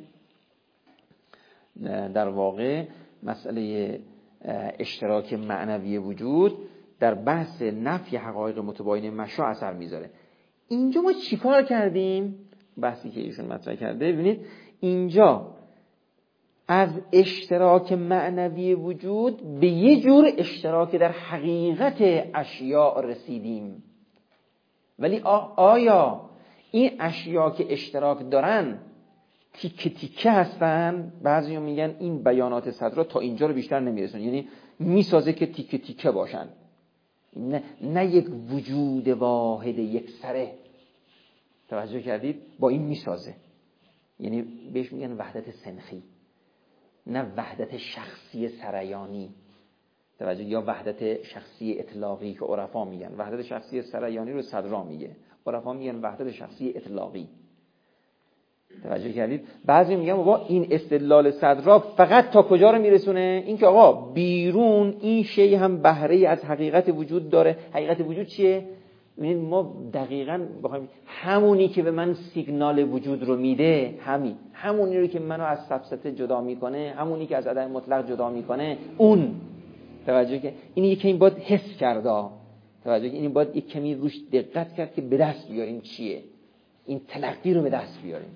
در واقع مسئله اشتراک معنوی وجود در بحث نفی حقایق متباین مشاع اثر میذاره. اینجا ما چیکار کردیم؟ بحثی که ایشون مطرح کرده، ببینید اینجا از اشتراک معنوی وجود به یه جور اشتراک در حقیقت اشیاء رسیدیم. ولی آیا این اشیاء که اشتراک دارن تیکه تیکه هستن؟ بعضی هم میگن این بیانات صدرا تا اینجا رو بیشتر نمیرسون، یعنی میسازه که تیکه تیکه باشن، نه, نه یک وجود واحد یک سره. توجه کردید؟ با این میسازه، یعنی بهش میگن وحدت سنخی، نه وحدت شخصی سریانی. توجه، یا وحدت شخصی اطلاقی که عرفا میگن. وحدت شخصی سریانی رو صدرا میگه، عرفا میگن وحدت شخصی اطلاقی. توجه کردید؟ بعضی میگن بابا این استدلال صدرا فقط تا کجا رو میرسونه؟ این که آقا بیرون این شی هم بهره از حقیقت وجود داره. حقیقت وجود چیه؟ ببینید ما دقیقاً بخوایم همونی که به من سیگنال وجود رو میده، همین همونی رو که منو از سبسته جدا میکنه، همونی که از عدم مطلق جدا میکنه، اون. توجه که این یکی این باید حس کرده، توجه که این باید یک کمی روش دقت کرد که به دست بیاریم چیه، این تلقی رو به دست بیاریم.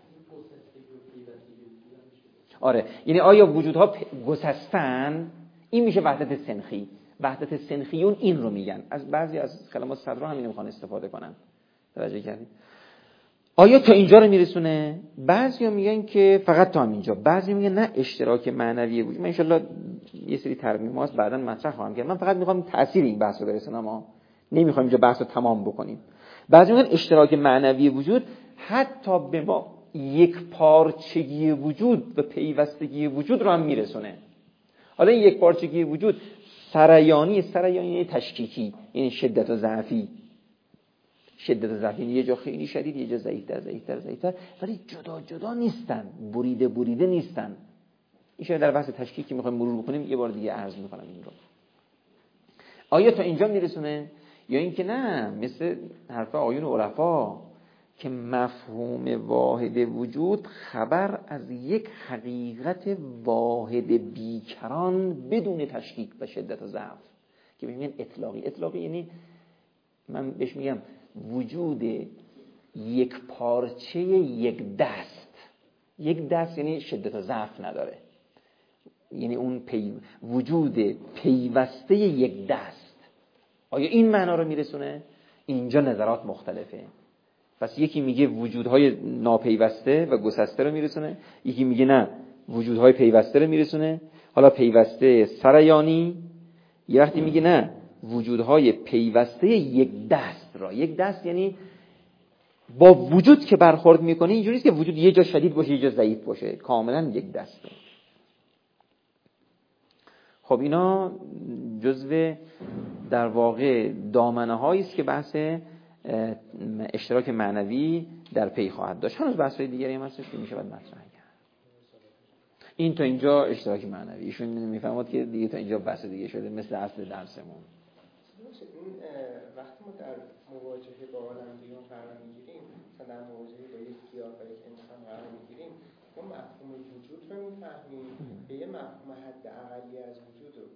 آره، یعنی آیا وجودها گسستن؟ این میشه وحدت سنخی. وحدت سنخیون این رو میگن. از بعضی از کلمات صدرا همین میخوان استفاده کنن. توجه کردید؟ آیا تا اینجا رو میرسونه؟ بعضیا میگن که فقط تا همینجا. بعضی میگن نه، اشتراک معنوی وجود. من ان شاءالله یه سری ترمیمات بعداً مطرح خواهم کرد. من فقط میخوام تأثیر این بحث رو برسونم، ما نمیخوایم اینجا بحث رو تمام بکنیم. بعضی میگن اشتراک معنوی وجود حتی به ما یک پارچگی وجود و پیوستگی وجود رو هم میرسونه. حالا این یک پارچگی وجود سریانی سریانی تشکیکی، یعنی شدت و ضعفی. شدت و ضعفی یه جا خیلی شدید، یه جا ضعیف‌تر ضعیف‌تر ضعیف‌تر، ولی جدا جدا نیستن، بریده بریده نیستن. این در بحث تشکیکی میخوایم مرور بکنیم، یه بار دیگه عرض میکنم این رو. آیا تا اینجا میرسونه یا اینکه نه مثل حرف آیون عرفا که مفهوم واحد وجود خبر از یک حقیقت واحد بیکران بدون تشکیک و شدت و ضعف که بهش میگن اطلاقی. اطلاقی یعنی من بهش میگم وجود یک پارچه یک دست. یک دست یعنی شدت و ضعف نداره، یعنی اون پی... وجود پیوسته یک دست. آیا این معنا رو میرسونه؟ اینجا نظرات مختلفه. پس یکی میگه وجودهای ناپیوسته و گسسته رو میرسونه، یکی میگه نه وجودهای پیوسته رو میرسونه. حالا پیوسته سریانی، یه وقتی میگه نه وجودهای پیوسته یک دست را. یک دست یعنی با وجود که برخورد میکنه اینجوری نیست که وجود یه جا شدید باشه یه جا ضعیف باشه، کاملا یک دسته. خب اینا جزو در واقع دامنه هایی است که بحث اشتراک معنوی در پی خواهد داشت. هنوز بحث‌های دیگری هم هستش که میشه بعد مطرح کرد. این تا اینجا اشتراک معنوی. ایشون میفهمد که دیگه تا اینجا بحث دیگه شده مثل اصل درسمون. این وقتی ما در مواجهه با عالم بیرون قرار میگیریم، مثلا در مواجهه با یک گیاه و یک انسان قرار میگیریم، ما مفهوم وجود رو میفهمیم به یه مفهوم حد اقلی از وجود رو.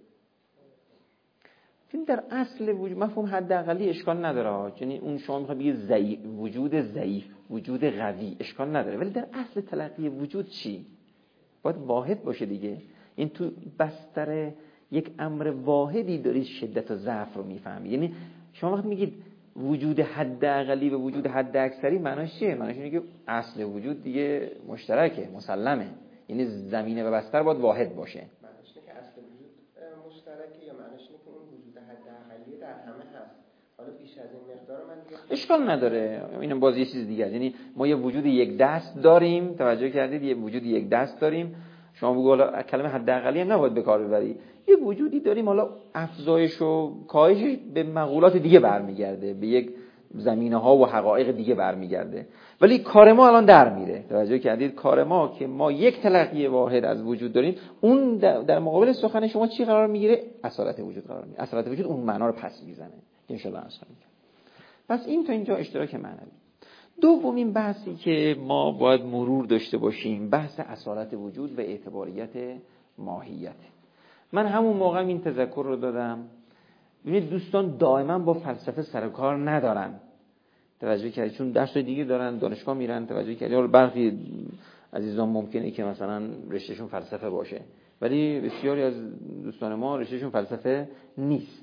این در اصل وجود مفهوم حد اقلی اشکال نداره، یعنی اون شما میخواد بگید ضعیف، وجود ضعیف، وجود قوی، اشکال نداره. ولی در اصل تلقی وجود چی؟ باید واحد باشه دیگه. این تو بستر یک امر واحدی دارید شدت و ضعف رو میفهمید. یعنی شما وقتی میگید وجود حد اقلی و وجود حد اکثری معناش چیه؟ معناش اینه که اصل وجود دیگه مشترکه، مسلمه. یعنی زمینه و بستر باید واحد باشه. معناش اینه که اصل وجود مشترکه یا معناش اینه که اون وجود حد اقلی در همه هست؟ حالا بیش از این مقدار من دیگه اشکال نداره. اینم باز یه چیز دیگه است. یعنی ما یه وجود یک دست داریم، توجه کردید؟ یه وجود یک دست داریم. شما بگو حالا کلمه حد اقلی هم نباید به کار ببری. یه وجودی داریم، حالا افزایش و کاهشش به مقولات دیگه برمیگرده، به یک زمینه ها و حقایق دیگه برمیگرده. ولی کار ما الان در میره. توجه کردید؟ کار ما که ما یک تلقی واحد از وجود داریم، اون در مقابل سخن شما چی قرار میگیره؟ اصالت وجود قرار میگیره. اصالت وجود اون معنا رو پس میزنه. ان شاء الله اصلا. پس این تا اینجا اشتراک معنوی. دومین بحثی که ما باید مرور داشته باشیم بحث اصالت وجود و اعتباریت ماهیت. من همون موقع این تذکر رو دادم. ببینید دوستان دائما با فلسفه سر و کار ندارن. توجه کردید؟ چون درس دیگه دارن، دانشگاه میرن. توجه کردید؟ حالا برخی عزیزان ممکنه که مثلا رشتهشون فلسفه باشه، ولی بسیاری از دوستان ما رشتهشون فلسفه نیست.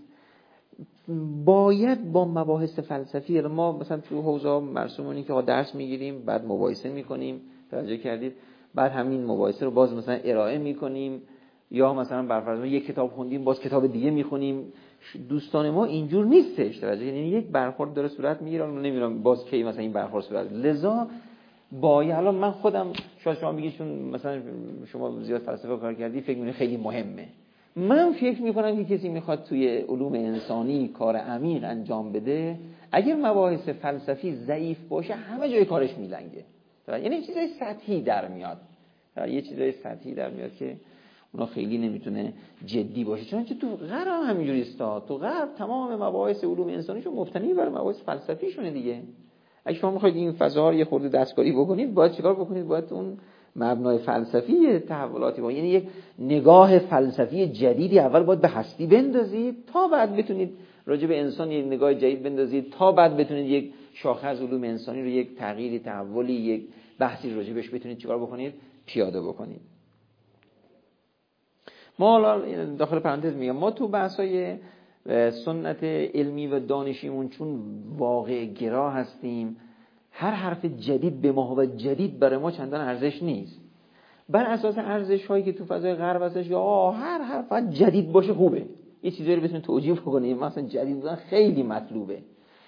باید با مباحث فلسفی، ما مثلا تو حوزه مرسومونی که درس میگیریم بعد مباحثه میکنیم، توجه کردید؟ بعد همین مباحثه رو باز مثلا ارائه میکنیم، یا مثلا برفرض یک کتاب خوندیم باز کتاب دیگه میخونیم. دوستان ما اینجور نیستش. توجه یعنی یک برخورد داره صورت میگیره، نمیدونم باز کی مثلا این برخورد صورت. لذا باید الان من خودم شاید شما بگید چون مثلا شما زیاد فلسفه کار کردی فکر می‌کنید خیلی مهمه. من فکر میکنم که کسی میخواد توی علوم انسانی کار عمیق انجام بده، اگر مباحث فلسفی ضعیف باشه همه جای کارش میلنگه. یعنی چیزای سطحی در میاد، یه چیزای سطحی در میاد که اونا خیلی نمیتونه جدی باشه. چون تو غرب هم همینجوری است. تو غرب تمام مباحث علوم انسانیشون مبتنی بر مباحث فلسفیشونه دیگه. اگه شما میخواید این فضاها رو یه خورده دستکاری بکنید، باید چیکار بکنید؟ باید اون مبنای فلسفی تحولاتی با، یعنی یک نگاه فلسفی جدیدی اول باید به هستی بندازید تا بعد بتونید راجع به انسان یک نگاه جدید بندازید، تا بعد بتونید یک شاخه از علوم انسانی رو یک تغییری، تحولی، یک بحثی راجع بهش بتونید چیکار بکنید؟ پیاده بکنید. ما حالا داخل پرانتز میگم ما تو بحث‌های سنت علمی و دانشیمون چون واقع گرا هستیم، هر حرف جدید به ما و جدید برای ما چندان ارزش نیست. بر اساس ارزش هایی که تو فضای غرب هستش، یا هر حرف جدید باشه خوبه، یه چیزی رو بتونید توجیه بکنید، مثلا جدید بودن خیلی مطلوبه.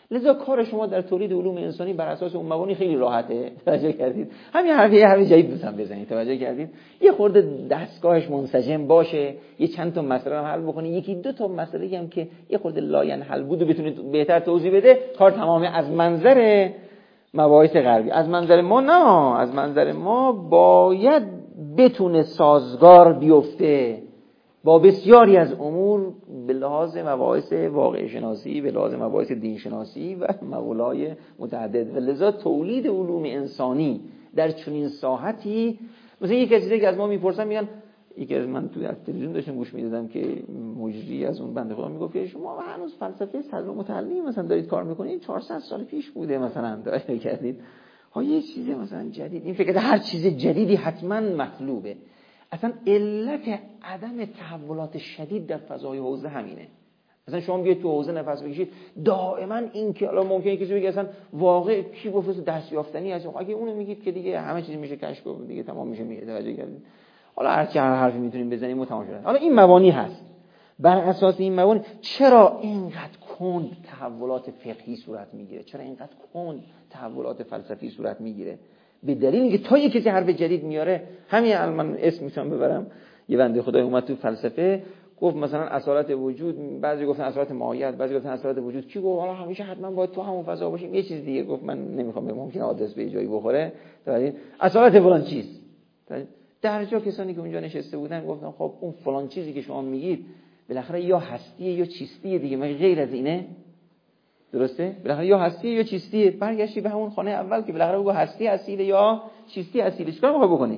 لذا کار شما در تولید علوم انسانی بر اساس اون مبانی خیلی راحته. توجه کردید؟ همین حرفیه همین جدید دوستم بزنید. توجه کردید؟ یه خورده دستگاهش منسجم باشه، یه چند تا مسئله هم حل بکنه، یکی دو تا مسئله هم که یه خورده لاین حل بود و بتونید بهتر توضیح بده، کار تمامه. از منظر مباحث غربی، از منظر ما نه، از منظر ما باید بتونه سازگار بیفته با بسیاری از امور به لحاظ مباحث واقع شناسی، به لحاظ مباحث دین شناسی و مقوله‌های متعدد. و لذا تولید علوم انسانی در چنین ساحتی، مثلا یک چیزی که از ما میپرسن، میگن، یکی از من توی تلویزیون داشتم گوش میدادم که مجری از اون بنده خدا میگفت که شما هنوز فلسفه صدر متعلی مثلا دارید کار میکنید، چهارصد سال پیش بوده مثلا دارید کردید ها یه چیز مثلا جدید. این فکر هر چیز جدیدی حتما مطلوبه. اصلا علت عدم تحولات شدید در فضای حوزه همینه. مثلا شما بیاید تو حوزه نفس بکشید، دائما این که الان ممکنه کسی بگه اصلا واقع کی گفت دستیافتنی هست، اگه اونو میگید که دیگه همه چیز میشه کشف کنید دیگه تمام میشه. میگه توجه کردید؟ حالا هر چی هر حرفی میتونیم بزنیم و تمام شده. حالا این مبانی هست. بر اساس این مبانی چرا اینقدر کند تحولات فقهی صورت میگیره؟ چرا اینقدر کند تحولات فلسفی صورت میگیره؟ به دلیل اینکه تا یک کسی حرف جدید میاره، همین الان من اسم میتونم ببرم، یه بنده خدای اومد تو فلسفه گفت مثلا اصالت وجود، بعضی گفتن اصالت ماهیت، بعضی گفتن اصالت وجود. کی گفت حالا همیشه حتما باید تو همون فضا باشیم؟ یه چیز دیگه گفت، من نمیخوام بگم، ممکنه آدرس به جایی بخوره. اصالت فلان چیز. در جا کسانی که اونجا نشسته بودن گفتن خب اون فلان چیزی که شما میگید بالاخره یا هستیه یا چیستیه دیگه، مگه غیر از اینه؟ درسته؟ بالاخره یا هستیه یا چیستیه. برگشتی به همون خانه اول که بالاخره بگو هستی اصیله یا چیستی اصیله. چیکار میخوای بکنی؟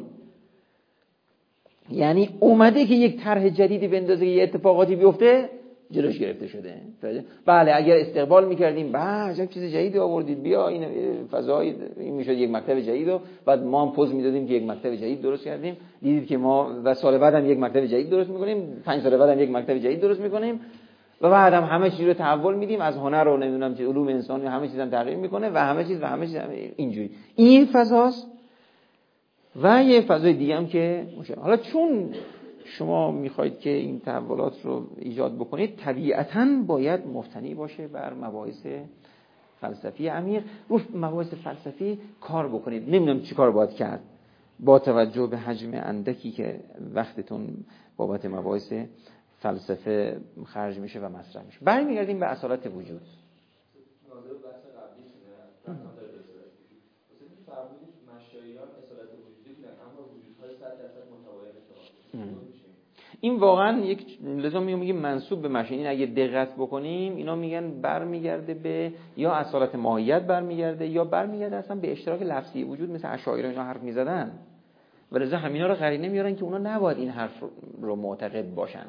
یعنی اومده که یک طرح جدیدی بندازه، یه اتفاقاتی بیفته، جلوش گرفته شده. بله اگر استقبال میکردیم به عجب چیز جدیدی آوردید، بیا این فضای این میشد یک مکتب جدید، و بعد ما هم پوز میدادیم که یک مکتب جدید درست کردیم. دیدید که ما و سال بعد هم یک مکتب جدید درست میکنیم، پنج سال بعد هم یک مکتب جدید درست میکنیم، و بعد هم همه چیز رو تحول میدیم، از هنر رو نمیدونم چه علوم انسانی همه چیز هم تغییر میکنه و همه چیز و همه چیز هم اینجوری. این فضاست. و یه فضای دیگه هم که حالا چون شما میخواید که این تحولات رو ایجاد بکنید، طبیعتاً باید مبتنی باشه بر مباحث فلسفی عمیق. رو مباحث فلسفی کار بکنید. نمیدونم چی کار باید کرد با توجه به حجم اندکی که وقتتون بابت مباحث فلسفه خرج میشه و مصرف میشه. برمیگردیم به اصالت وجود. ناظر بحث قبلی شده فرمودید مشایخ اصالت وجودی بودن، اما وجودهای صد درصد متباین شما. این واقعا یک لازم میگیم منسوب به مشایخ. اگه دقت بکنیم اینا میگن برمیگرده به یا اصالت ماهیت برمیگرده یا برمیگرده اصلا به اشتراک لفظی وجود، مثل اشاعره اینا حرف میزدن. و لذا همینا رو قرینه میارن که اونا نباید این حرف رو معتقد باشن.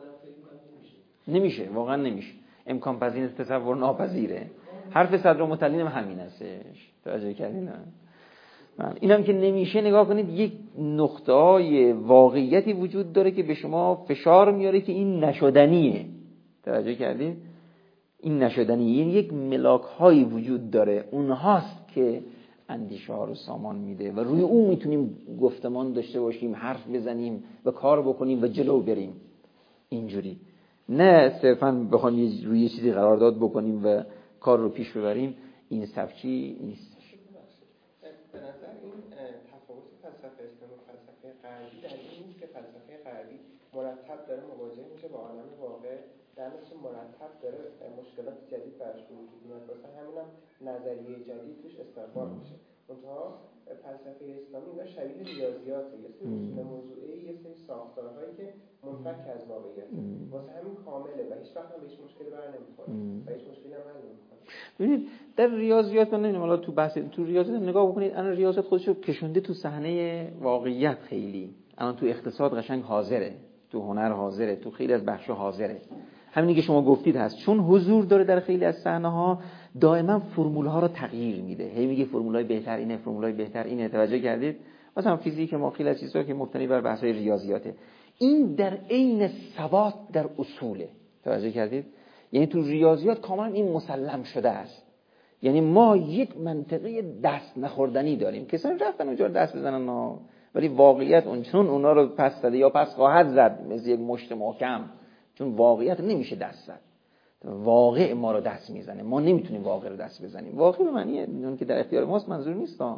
نمیشه، واقعا نمیشه. امکان پذیر است، تصور ناپذیره. حرف صدر متعلین هم همین هستش. توجه کردین؟ اینم که نمیشه، نگاه کنید یک نقطه‌های واقعیتی وجود داره که به شما فشار میاره که این نشدنیه. توجه کردین؟ این نشدنیه. یعنی یک ملاک‌هایی وجود داره، اونهاست که اندیشه ها رو سامان میده و روی اون میتونیم گفتمان داشته باشیم، حرف بزنیم و کار بکنیم و جلو بریم. اینجوری نه صرفاً بخوایم روی یه چیزی قرارداد بکنیم و کار رو پیش ببریم. این سبکی نیست. به نظر این تفاوت فلسفه اسلامی و فلسفه غربی در این نیست که فلسفه غربی مرتب داره مواجه میشه با عالم واقع، در نتیجه مرتب داره مشکلات جدید براش وجود میاد، واسه همینم نظریه جدید توش استقبال میشه. منتها فلسفه اسلامی اینا شبیه ریاضیاته، یه سری اصول موضوعی، یه سری ساختارهایی که منفک از واقعیت، واسه همین کامله و هیچ وقت هم به هیچ مشکلی بر نمیخوره و هیچ مشکلی هم حل نمیکنه. ببینید در ریاضیات من نمیدونم، حالا تو بحث تو ریاضیات نگاه بکنید، الان ریاضیات خودشو کشونده تو صحنه واقعیت. خیلی الان تو اقتصاد قشنگ حاضره، تو هنر حاضره، تو خیلی از بخش‌ها حاضره. همینی که شما گفتید هست، چون حضور داره در خیلی از صحنه‌ها، دائما فرمول‌ها رو تغییر میده. هی میگه فرمولای بهتر اینه، فرمولای بهتر اینه. توجه کردید؟ مثلا فیزیک ما خیلی از چیزا که مبتنی بر بحث‌های ریاضیاته، این در عین ثبات در اصوله. توجه کردید؟ یعنی تو ریاضیات کاملا این مسلم شده است. یعنی ما یک منطقه دست نخوردنی داریم. کسانی رفتن اونجا دست بزنن ها، ولی واقعیت اون چون اونا رو پس زده یا پس خواهد زد، مثل یک مشت محکم. چون واقعیت نمیشه دست زد. واقع ما رو دست میزنه، ما نمیتونیم واقع رو دست بزنیم. واقع به معنی اون که در اختیار ماست منظور نیست ها،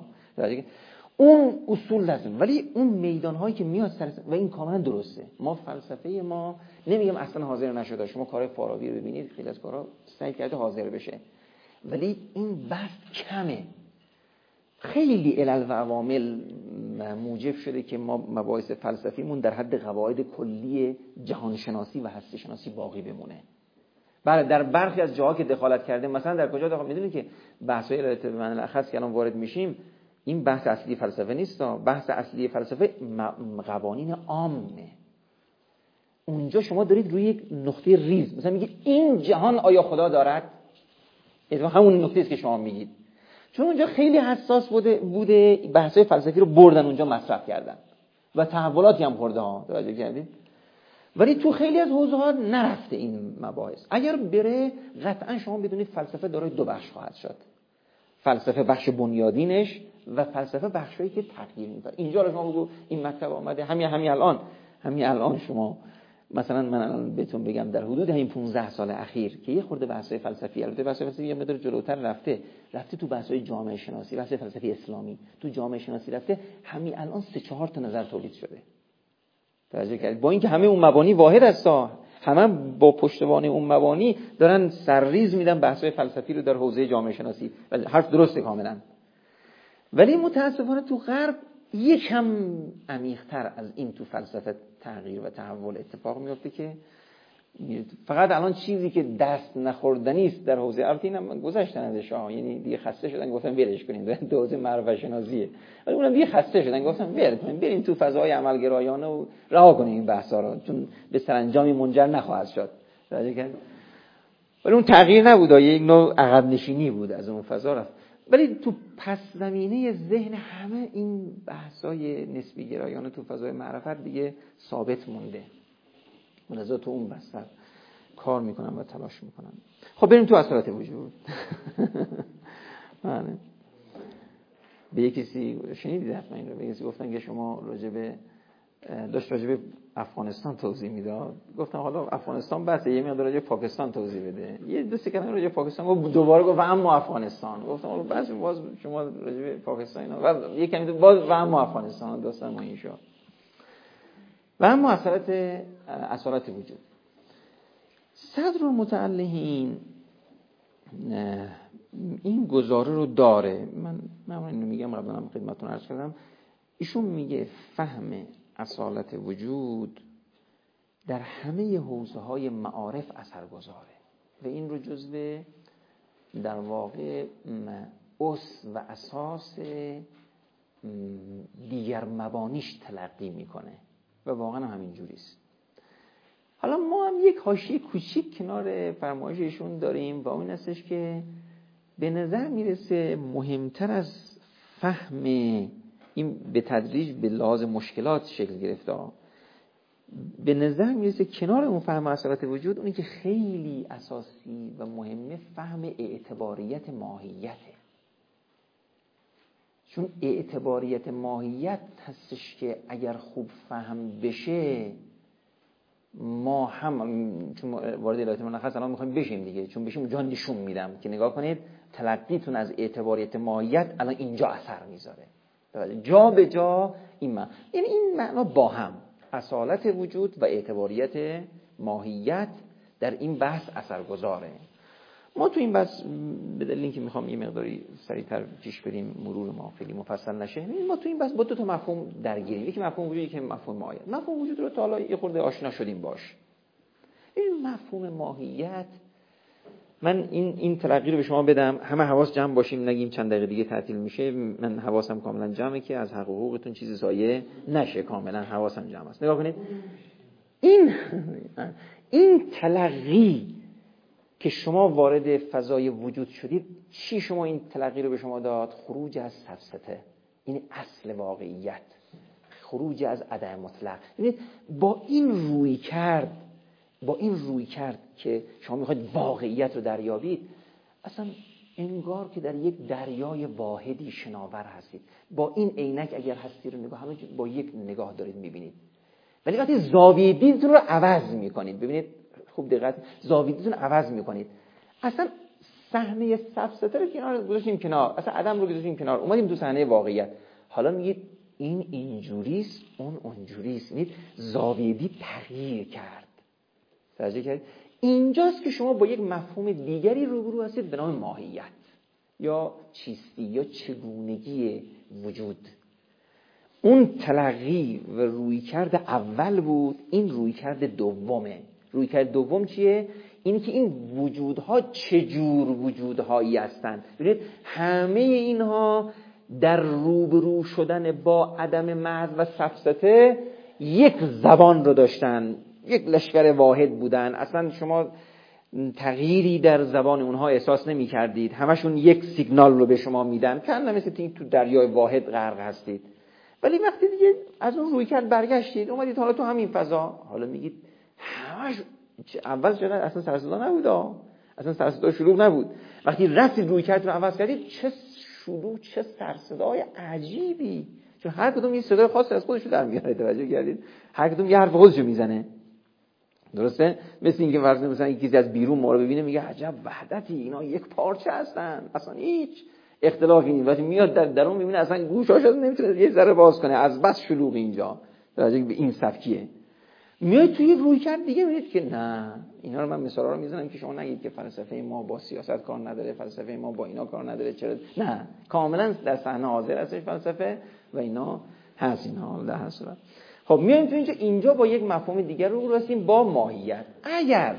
اون اصول لازم، ولی اون میدان هایی که میاد سر و این کاملا درسته. ما فلسفه ما نمیگم اصلا حاضر نشده، شما کار فارابی رو ببینید خیلی از کارا سعی کرده حاضر بشه، ولی این بحث کمه. خیلی علل و عوامل موجب شده که ما مباحث فلسفیمون در حد قواعد کلی جهانشناسی و هستی شناسی باقی بمونه. بله در برخی از جاها که دخالت کرده، مثلا در کجا دخالت میدونید که بحث‌های رابطه به معنی الاخص که الان وارد میشیم، این بحث اصلی فلسفه نیست. بحث اصلی فلسفه قوانین عامه. اونجا شما دارید روی یک نقطه ریز، مثلا میگید این جهان آیا خدا دارد؟ اتفاقا همون نقطه است که شما میگید، چون اونجا خیلی حساس بوده بوده بحث‌های فلسفی رو بردن اونجا مصرف کردن و تحولاتی هم خورده ها، توجه کردید؟ ولی تو خیلی از حوزه‌ها نرفته این مباحث. اگر بره قطعا شما بدونید فلسفه دارای دو بخش خواهد شد. فلسفه بخش بنیادینش و فلسفه بخشایی که تغییر میده. اینجا شما بگو این مطلب آمده همین همین الان همین الان شما مثلا من الان بهتون بگم در حدود همین پانزده سال اخیر که یه خورده بحث‌های فلسفی، البته بحث فلسفی یه مقدار جلوتر رفته رفته تو بحث‌های جامعه شناسی، بحث فلسفی اسلامی تو جامعه شناسی رفته، همین الان سه چهار تا نظر تولید شده. توجه کردید؟ با اینکه همه اون مبانی واحد هستن، همه با پشتوانه اون مبانی دارن سرریز میدن بحث‌های فلسفی رو در حوزه جامعه شناسی. حرف درسته کاملا. ولی متاسفانه تو غرب یکم عمیق‌تر از این تو فلسفه تغییر و تحول اتفاق میفته که فقط الان چیزی که دست نخوردنی است در حوزه البته اینم گذشتن ازش ها، یعنی دیگه خسته شدن گفتن ولش کنیم، در حوزه معرفت شناسیه، ولی اونم دیگه خسته شدن گفتن ول کنیم بریم تو فضای عملگرایانه و رها کنیم این بحثا رو، چون به سرانجامی منجر نخواهد شد. ولی اون تغییر نبود، یک نوع عقب نشینی بود از اون فضا رفت. ولی تو پس زمینه ذهن همه این بحثای نسبی گرایانه تو فضای معرفت دیگه ثابت مونده. لذا تو اون بستر کار میکنم و تلاش میکنم. خب بریم تو اثرات وجود. بله. به یک کسی شنیدید حتما این رو، به کسی گفتن که شما راجب داشت راجب افغانستان توضیح میداد، گفتم حالا افغانستان بسه یه میاد راجب پاکستان توضیح بده، یه دو سه کلمه راجب پاکستان گفت، دوباره گفت و اما افغانستان، گفتم حالا بس باز شما راجب پاکستان اینا و یه کمی باز و اما افغانستان داستان ما این شد. و اما اثرات اثرات وجود. صدر المتعلهین این گزاره رو داره، من من اینو میگم قبلا هم خدمتتون عرض کردم، ایشون میگه فهم اصالت وجود در همه حوزه‌های معارف اثرگذاره و این رو جزو در واقع اس و اساس دیگر مبانیش تلقی میکنه و واقعا همین جوریست. حالا ما هم یک حاشیه کوچیک کنار فرمایششون داریم و اون هستش که به نظر میرسه مهمتر از فهم این به تدریج به لحاظ مشکلات شکل گرفته، به نظر میرسه کنار اون فهم اثرات وجود اونی که خیلی اساسی و مهمه فهم اعتباریت ماهیته. چون اعتباریت ماهیت هستش که اگر خوب فهم بشه ما هم چون وارد الهیات منخص الان میخوایم بشیم دیگه، چون بشیم جان نشون میدم که نگاه کنید تلقیتون از اعتباریت ماهیت الان اینجا اثر میذاره جا به جا. این من یعنی این معنا با هم اصالت وجود و اعتباریت ماهیت در این بحث اثرگذاره. ما تو این بحث به دلیل اینکه میخوام یه مقداری سریعتر پیش بریم مرور ما خیلی مفصل نشه، ما تو این بحث با دو تا مفهوم درگیریم، یکی مفهوم وجود یکی مفهوم ماهیت. مفهوم وجود رو تا حالا یه خورده آشنا شدیم باش. این مفهوم ماهیت من این این تلقی رو به شما بدم، همه حواس جمع باشیم، نگیم چند دقیقه دیگه تعطیل میشه. من حواسم کاملا جمعه که از حق و حقوقتون چیزی ضایع نشه، کاملا حواسم جمع است. نگاه کنید این این تلقی که شما وارد فضای وجود شدید، چی شما این تلقی رو به شما داد؟ خروج از سفسطه، این اصل واقعیت، خروج از عدم مطلق. ببینید با این روی کرد با این روی کرد که شما میخواید واقعیت رو دریابید، اصلا انگار که در یک دریای واحدی شناور هستید. با این عینک اگر هستی رو نگاه، همه با یک نگاه دارید میبینید، ولی وقتی زاویه دیدتون رو عوض میکنید، ببینید خوب دقت، زاویه‌تون عوض میکنید. اصلا صحنه سفسطه رو کنار گذاشتیم کنار، اصلا عدم رو گذاشتیم کنار، اومدیم تو صحنه واقعیت. حالا میگید این اینجوریست، اون اونجوریست. میگید زاویه دید تغییر کرد. توجه کردید؟ اینجاست که شما با یک مفهوم دیگری روبرو هستید به نام ماهیت یا چیستی یا چگونگی وجود. اون تلقی و رویکرد اول بود، این رویکرد دومه. رویکرد دوم چیه؟ اینی که این وجودها چجور وجودهایی هستند. ببینید همه اینها در روبرو شدن با عدم محض و سفسطه یک زبان رو داشتن، یک لشکر واحد بودن. اصلا شما تغییری در زبان اونها احساس نمی کردید، همشون یک سیگنال رو به شما میدن، کانه مثل اینکه تو دریای واحد غرق هستید. ولی وقتی دیگه از اون رویکرد برگشتید، اومدید حالا تو همین فضا، حالا میگید همش اول چقدر اصلا سر صدا نبود، اصلا سر صدا شلوغ نبود. وقتی رفتید رویکرد رو عوض کردید، چه شلوغ، چه سر صدای عجیبی، چون هر کدوم یه صدای خاصی از خودش رو در میاره. توجه کردید؟ هر کدوم یه حرف خودش رو میزنه. درسته؟ مثل اینکه فرض کنید مثلا یکی از بیرون ما رو ببینه میگه عجب وحدتی، اینا یک پارچه هستن، اصلا هیچ اختلافی نیست. وقتی میاد در درون میبینه اصلا گوشاش نمیتونه یه ذره باز کنه، از بس شلوغ اینجا. توجه به این سبکیه. میاد توی رویکرد دیگه میبینید که نه، اینا رو من مثالا رو میزنم که شما نگید که فلسفه ما با سیاست کار نداره، فلسفه ما با اینا کار نداره. چرا؟ نه، کاملا در صحنه حاضر هستش فلسفه و اینا هست، اینها در هر صورت. خب میایم تو اینجا اینجا با یک مفهوم دیگر رو رسیم، با ماهیت. اگر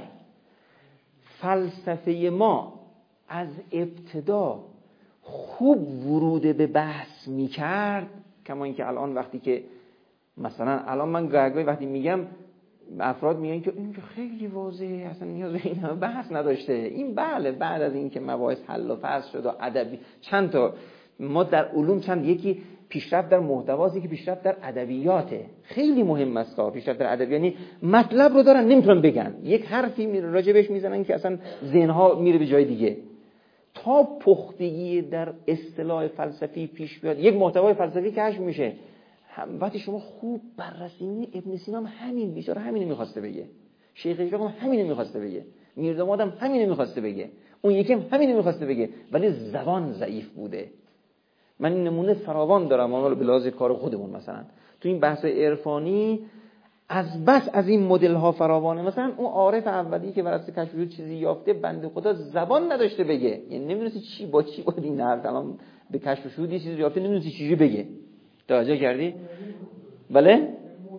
فلسفه ما از ابتدا خوب ورود به بحث میکرد، کما اینکه الان وقتی که مثلا الان من گاهی وقتی میگم افراد میگن که این که خیلی واضحه، اصلا نیاز به این بحث نداشته. این بله بعد از اینکه مباحث حل و فصل شد و ادبی چند تا ما در علوم چند یکی پیشرفت در محتواست، یکی پیشرفت در ادبیاته. خیلی مهم است پیشرفت در ادبیات، یعنی مطلب رو دارن نمیتونن بگن، یک حرفی راجبش میزنن که اصلا ذهنها میره به جای دیگه. تا پختگی در اصطلاح فلسفی پیش بیاد، یک محتوای فلسفی کشف میشه. وقتی شما خوب بررسی می‌کنید، ابن سینا هم همین بیچاره همین می‌خواسته بگه، شیخ اشراق هم همین می‌خواسته بگه، میرداماد هم همین می‌خواسته بگه، اون یکی هم همین می‌خواسته بگه، ولی زبان ضعیف بوده. من این نمونه فراوان دارم، اما به لحاظ کار خودمون مثلا تو این بحث عرفانی از بس از این مدل ها فراوانه. مثلا اون عارف اولی که برای کشف وجود چیزی یافته، بنده خدا زبان نداشته بگه، یعنی نمی‌دونستی چی با چی باید این حرف الان به کشف شهود چیزی یافته، نمی‌دونستی چی بگه. توجه کردی؟ بله؟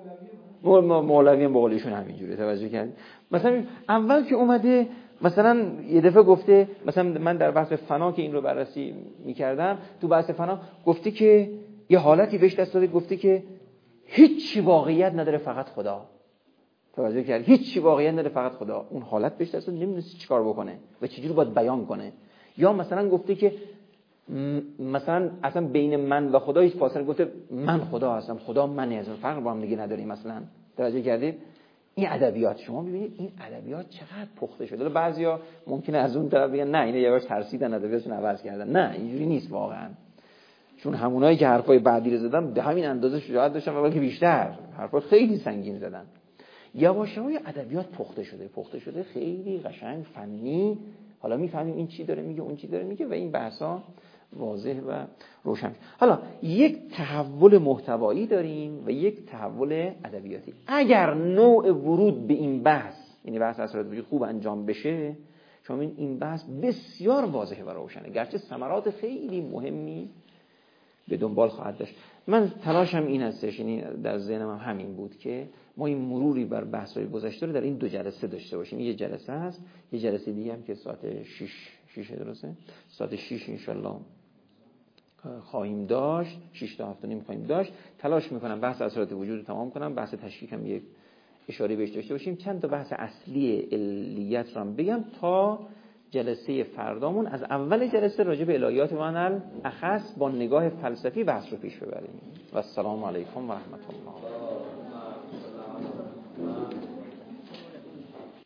مولوی هم بقولیشون همینجوره. توجه کردی؟ مثلا اول که اومده مثلا یه دفعه گفته، مثلا من در بحث فنا که این رو بررسی می‌کردم، تو بحث فنا گفته که یه حالتی بهش دست داده، گفته که هیچ واقعیت نداره فقط خدا. توجه کردی؟ هیچ واقعیت نداره فقط خدا. اون حالت بهش دست داده، نمی‌دونه چیکار بکنه و چجوری باید بیان کنه. یا مثلا گفته که مثلا اصلا بین من و خدا هیچ فاصله، گفته من خدا هستم، خدا منه، اصلا فرق با هم دیگه نداریم مثلا. توجه کردید؟ این ادبیات شما ببینید این ادبیات چقدر پخته شده. بعضیا ممکنه از اون طرف بگن نه اینا یواش ترسیدن، ادبیاتشون عوض کردن. نه اینجوری نیست واقعا، چون همونایی که حرفای بعدی رو زدن به همین اندازه شجاعت داشتن و بلکه بیشتر حرفای خیلی سنگین زدن. یواش یواش ادبیات پخته شده، پخته شده خیلی قشنگ فنی. حالا میفهمیم این چی داره میگه، اون چی داره میگه و این بحثا واضح و روشن. حالا یک تحول محتوایی داریم و یک تحول ادبیاتی. اگر نوع ورود به این بحث، یعنی بحث اسرار وجود خوب انجام بشه، شما این این بحث بسیار واضحه و روشنه، گرچه ثمرات خیلی مهمی به دنبال خواهد داشت. من تلاشم این هستش، یعنی در ذهنم هم همین بود که ما این مروری بر بحث‌های گذشته رو در این دو جلسه داشته باشیم. یه جلسه هست، یه جلسه دیگه هم که ساعت شش شش درسته؟ ساعت شش ان شاءالله خواهیم داشت، شش تا هفت و نیم خواهیم داشت. تلاش میکنم بحث اسرار وجود رو تمام کنم، بحث تشکیک هم یک اشاره بهش داشته باشیم، چند تا بحث اصلی علیت رو هم بگم تا جلسه فردامون از اول جلسه راجع به الهیات من الاخص با نگاه فلسفی بحث رو پیش ببریم. و السلام علیکم و رحمت الله.